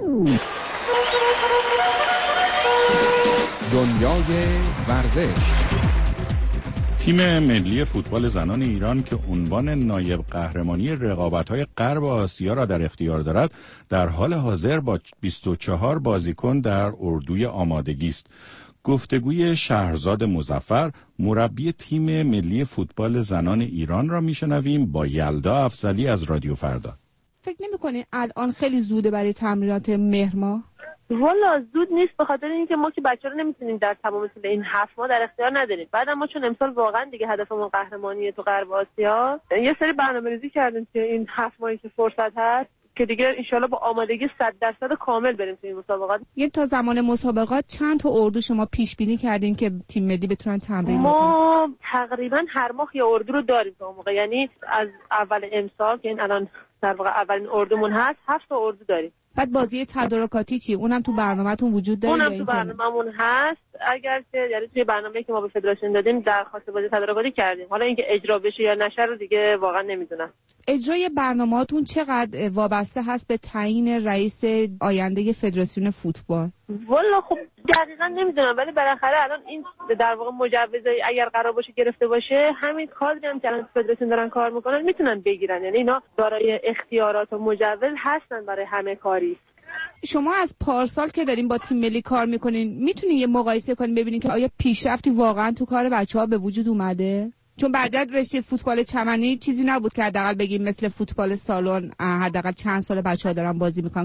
دنیای ورزش. تیم ملی فوتبال زنان ایران که عنوان نایب قهرمانی رقابت‌های غرب آسیا را در اختیار دارد، در حال حاضر با 24 بازیکن در اردوی آمادگی است. گفتگوی شهرزاد مظفر مربی تیم ملی فوتبال زنان ایران را میشنویم با یلدا افضلی از رادیو فردا. فکر نمی‌کنی الان خیلی زوده برای تمرینات مهر ماه؟ والا زود نیست، به خاطر اینکه ما که بچه‌ها رو نمیتونیم در تمام طول این 7 ماه در اختیار نداریم. بعدم ما چون امسال واقعا دیگه هدفمون قهرمانی تو غرب آسیا، یه سری برنامه‌ریزی کردیم که این 7 ماهی که فرصت هست که دیگه انشالله با آمادگی 100% کامل بریم توی مسابقات. یه تا زمان مسابقات چند تا اردو شما پیش بینی کردین که تیم ملی بتونن تمرین بکنن؟ ما تقریبا هر ماه یه اردو رو داریم تا موقع، یعنی از اول امسال که این الان در واقع اولین اردومون هست 7 تا اردو داریم. بعد بازی تدارکاتی چی؟ اونم تو برنامه‌تون وجود داره؟ اونم تو برنامه‌مون هست، اگر که یعنی توی برنامه‌ای که ما به فدراسیون دادیم درخواست بازی تدارکاتی کردیم. حالا اینکه اجرا بشه یا نشه رو دیگه واقعا نمیدونم. اجرای برنامه‌هاتون چقدر وابسته هست به تعیین رئیس آینده فدراسیون فوتبال؟ والا خب دقیقاً نمیدونم، ولی بالاخره الان این در واقع مجوزی اگر قرار باشه گرفته باشه، همین کادری هم که الان فدراسیون دارن کار میکنن میتونن بگیرن، یعنی اینا دارای اختیارات و مجوز هستن برای همه کاری. شما از پارسال که دارین با تیم ملی کار میکنین میتونین یه مقایسه کنین ببینین که آیا پیشرفتی واقعا تو کار بچه‌ها به وجود اومده؟ چون برجت رشته فوتبال چمنی چیزی نبود که حداقل بگیم مثل فوتبال سالن حداقل چند سال بچه‌ها دارن بازی میکنن.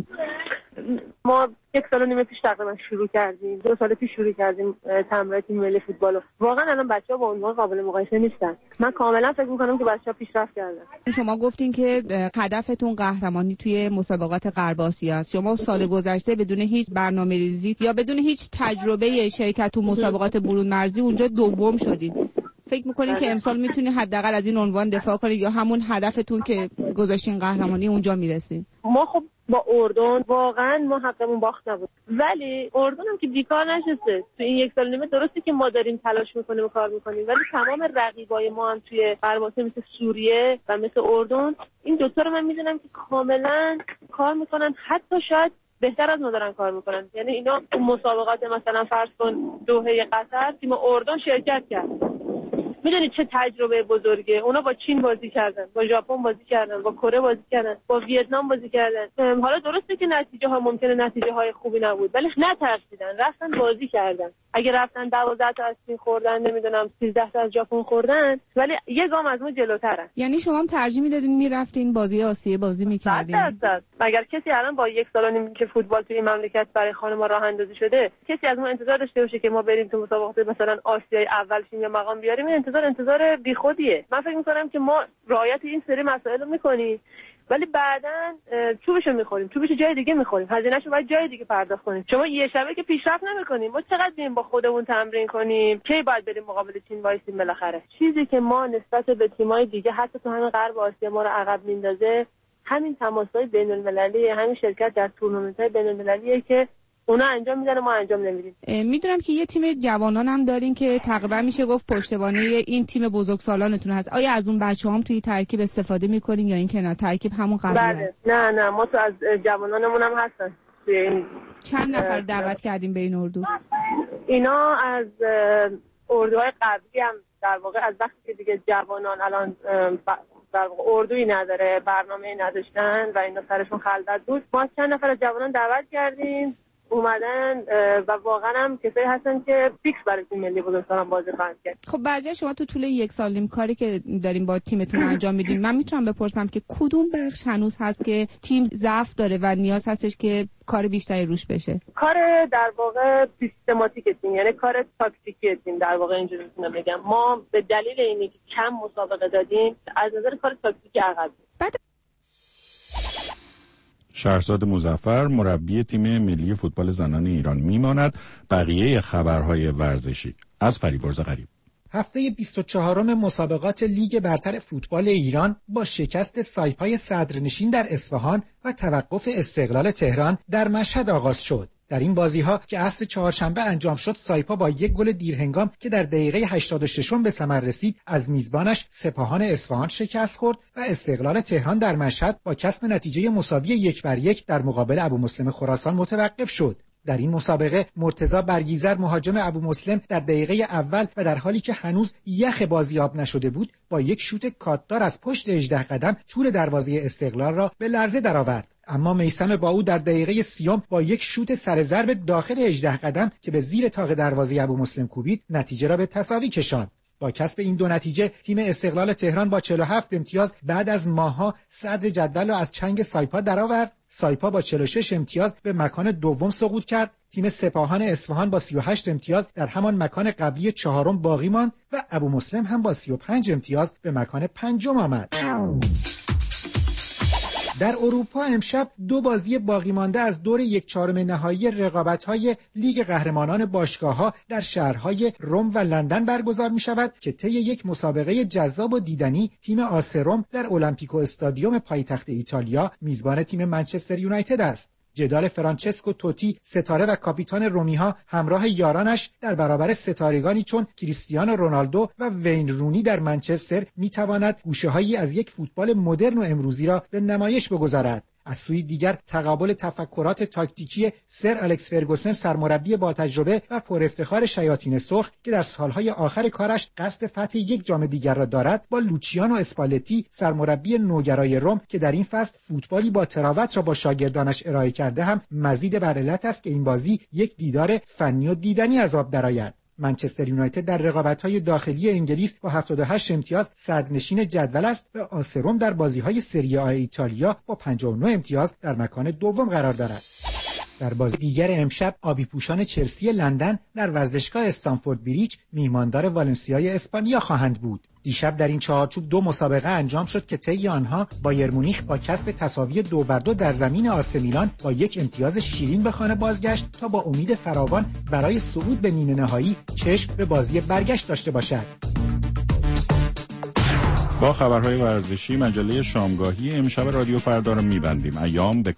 ما 1 سال و نیم پیش تقریبا شروع کردیم، 2 سال پیش شروع کردیم تمرین تیم ملی فوتبال. واقعا الان بچه‌ها با عنوان قابل مقایسه نیستن. من کاملا فکر می‌کنم که بچه‌ها پیشرفت کردن. شما گفتین که هدفتون قهرمانی توی مسابقات غرب آسیا است. شما سال گذشته بدون هیچ برنامه‌ریزی یا بدون هیچ تجربه شرکت تو مسابقات برون مرزی اونجا دوم شدین. فکر می‌کنین که امسال میتونین حداقل از این عنوان دفاع کنین یا همون هدفتون که گذاشتین قهرمانی اونجا میرسین؟ ما خب با اردن واقعا ما حقمون باخت نبود، ولی اردن هم که بیکار نشسته. تو این 1 سال و نیم درسته که ما داریم تلاش میکنیم و کار میکنیم، ولی تمام رقیبای ما هم توی قرباسه مثل سوریه و مثل اردن، این دوتا رو من میدونم که کاملا کار میکنن، حتی شاید بهتر از ما دارن کار میکنن. یعنی اینا تو مسابقات مثلا فرض کن دوحه قطر تیم اردن شرکت کرد، میدونید چه تجربه بزرگه. اونا با چین بازی کردن، با ژاپن بازی کردن، با کره بازی کردن، با ویتنام بازی کردن. حالا درسته که نتیجه ها ممکنه نتیجه های خوبی نبود، ولی نترسیدن، رفتن بازی کردن. اگه رفتن 12 تا از چین خوردن، نمیدونم 13 تا از ژاپن خوردن، ولی یه گام از ما جلوترن. یعنی شما هم ترجیح میدادین میرفتین بازی آسیا بازی میکردین؟ 100%. مگر کسی الان با 1 سال و نیم که فوتبال توی این مملکت برای خانم‌ها راه اندازی شده، کسی از ما انتظار داشته باشه که ما بریم تو مسابقات مثلا آسیای اول شیم یا مقام بیاریم؟ انتظار بیخودیه. من فکر می‌کنم که ما رعایت این سری مسائل رو می‌کنیم، ولی بعداً چوبشو می‌خوریم، چوبش جای دیگه می‌خوریم، هزینه‌شو باید جای دیگه پرداخت کنیم. شما یه شبه که پیشرفت نمی‌کنیم. ما چقدر بریم با خودمون تمرین کنیم، کی باید بریم مقابل چین وایسیم؟ بالاخره چیزی که ما نسبت به تیم‌های دیگه حتی تو همین غرب آسیا ما رو عقب میندازه، همین تماس‌های بین‌المللی، همین شرکت در تورنمنت‌های بین‌المللیه که اونا انجام میدن و ما انجام نمیدیم. میدونم که یه تیم جوانان هم دارین که تقریبا میشه گفت پشتوانه این تیم بزرگسالانتون هست. آیا از اون بچه‌ها هم توی ترکیب استفاده میکنین یا اینکه نه ترکیب همون قبلی هست؟ نه ما تو از جوانانمون هم هستن توی این. چند نفر دعوت کردیم به این اردو؟ اینا از اردوهای قبلی هم در واقع از وقتی که دیگه جوانان الان در واقع اردویی نداره، برنامه‌ای نداشتن و اینا سرشون خلوت بود، ما چند نفر از جوانان دعوت کردیم اومدن و واقعا هم کسایی هستن که فیکس برای تیم ملی بزرگسالان بازی خواهند کرد. خب برای شما تو طول 1 سال نیم کاری که داریم با تیمتون انجام میدین، من میتونم بپرسم که کدوم بخش هنوز هست که تیم ضعف داره و نیاز هستش که کار بیشتری روش بشه؟ کار در واقع سیستماتیک تیم، یعنی کار تاکتیکی تیم در واقع اینجوری میتونم بگم. ما به دلیل اینکه کم مسابقه دادیم از نظر کار تاکتیکی عقب. شهرزاد مظفر مربی تیم ملی فوتبال زنان ایران میماند. بقیه خبرهای ورزشی از فریبرز غریب. هفته 24 مسابقات لیگ برتر فوتبال ایران با شکست سایپای صدرنشین در اصفهان و توقف استقلال تهران در مشهد آغاز شد. در این بازی‌ها که عصر چهارشنبه انجام شد، سایپا با 1 گل دیرهنگام که در دقیقه 86 به ثمر رسید از میزبانش سپاهان اصفهان شکست خورد و استقلال تهران در مشهد با کسب نتیجه مساوی 1-1 در مقابل ابومسلم خراسان متوقف شد. در این مسابقه مرتضی برگیزر مهاجم ابومسلم در دقیقه اول و در حالی که هنوز یخ بازی آب نشده بود با یک شوت کاتدار از پشت 18 قدم تور دروازه استقلال را به لرزه درآورد. اما میثم باو در دقیقه 30 با یک شوت سر ضرب داخل 18 قدم که به زیر طاق دروازه ابومسلم کوبید نتیجه را به تساوی کشاند. با کسب این 2 نتیجه تیم استقلال تهران با 47 امتیاز بعد از ماه‌ها صدر جدول را از چنگ سایپا درآورد. سایپا با 46 امتیاز به مکان دوم سقوط کرد. تیم سپاهان اصفهان با 38 امتیاز در همان مکان قبلی 4 باقی ماند و ابومسلم هم با 35 امتیاز به مکان 5 آمد. در اروپا امشب 2 بازی باقی مانده از دور 1/4 نهایی رقابت‌های لیگ قهرمانان باشگاه‌ها در شهرهای روم و لندن برگزار می‌شود که طی یک مسابقه جذاب و دیدنی تیم آس روم در المپیکو استادیوم پایتخت ایتالیا میزبان تیم منچستر یونایتد است. جدال فرانچسکو توتی ستاره و کاپیتان رومی‌ها همراه یارانش در برابر ستارگانی چون کریستیانو رونالدو و وین رونی در منچستر می‌تواند گوشه‌هایی از یک فوتبال مدرن و امروزی را به نمایش بگذارد. از سوی دیگر تقابل تفکرات تاکتیکی سر الکس فرگوسن سرمربی با تجربه و پر افتخار شیاطین سرخ که در سالهای آخر کارش قصد فتح یک جام دیگر را دارد با لوچیانو اسپالتی سرمربی نوگرای روم که در این فصل فوتبالی با تراوت را با شاگردانش ارائه کرده هم مزید بر علت است که این بازی یک دیدار فنی و دیدنی از آب درآید. منچستر یونایتد در رقابت‌های داخلی انگلیس با 78 امتیاز صدرنشین جدول است و آس روم در بازی‌های سری آ ایتالیا با 59 امتیاز در مکان دوم قرار دارد. در بازی دیگر امشب آبی پوشان چلسی لندن در ورزشگاه استنفورد بریج میهماندار والنسیای اسپانیا خواهند بود. دیشب در این چهارچوب 2 مسابقه انجام شد که طی آنها بایر مونیخ با کسب تساوی 2-2 در زمین آس میلان با 1 امتیاز شیرین به خانه بازگشت تا با امید فراوان برای صعود به نیمه نهایی چشم به بازی برگشت داشته باشد. با خبرهای ورزشی مجله شامگاهی امشب رادیو فردا را می‌بندیم. ایام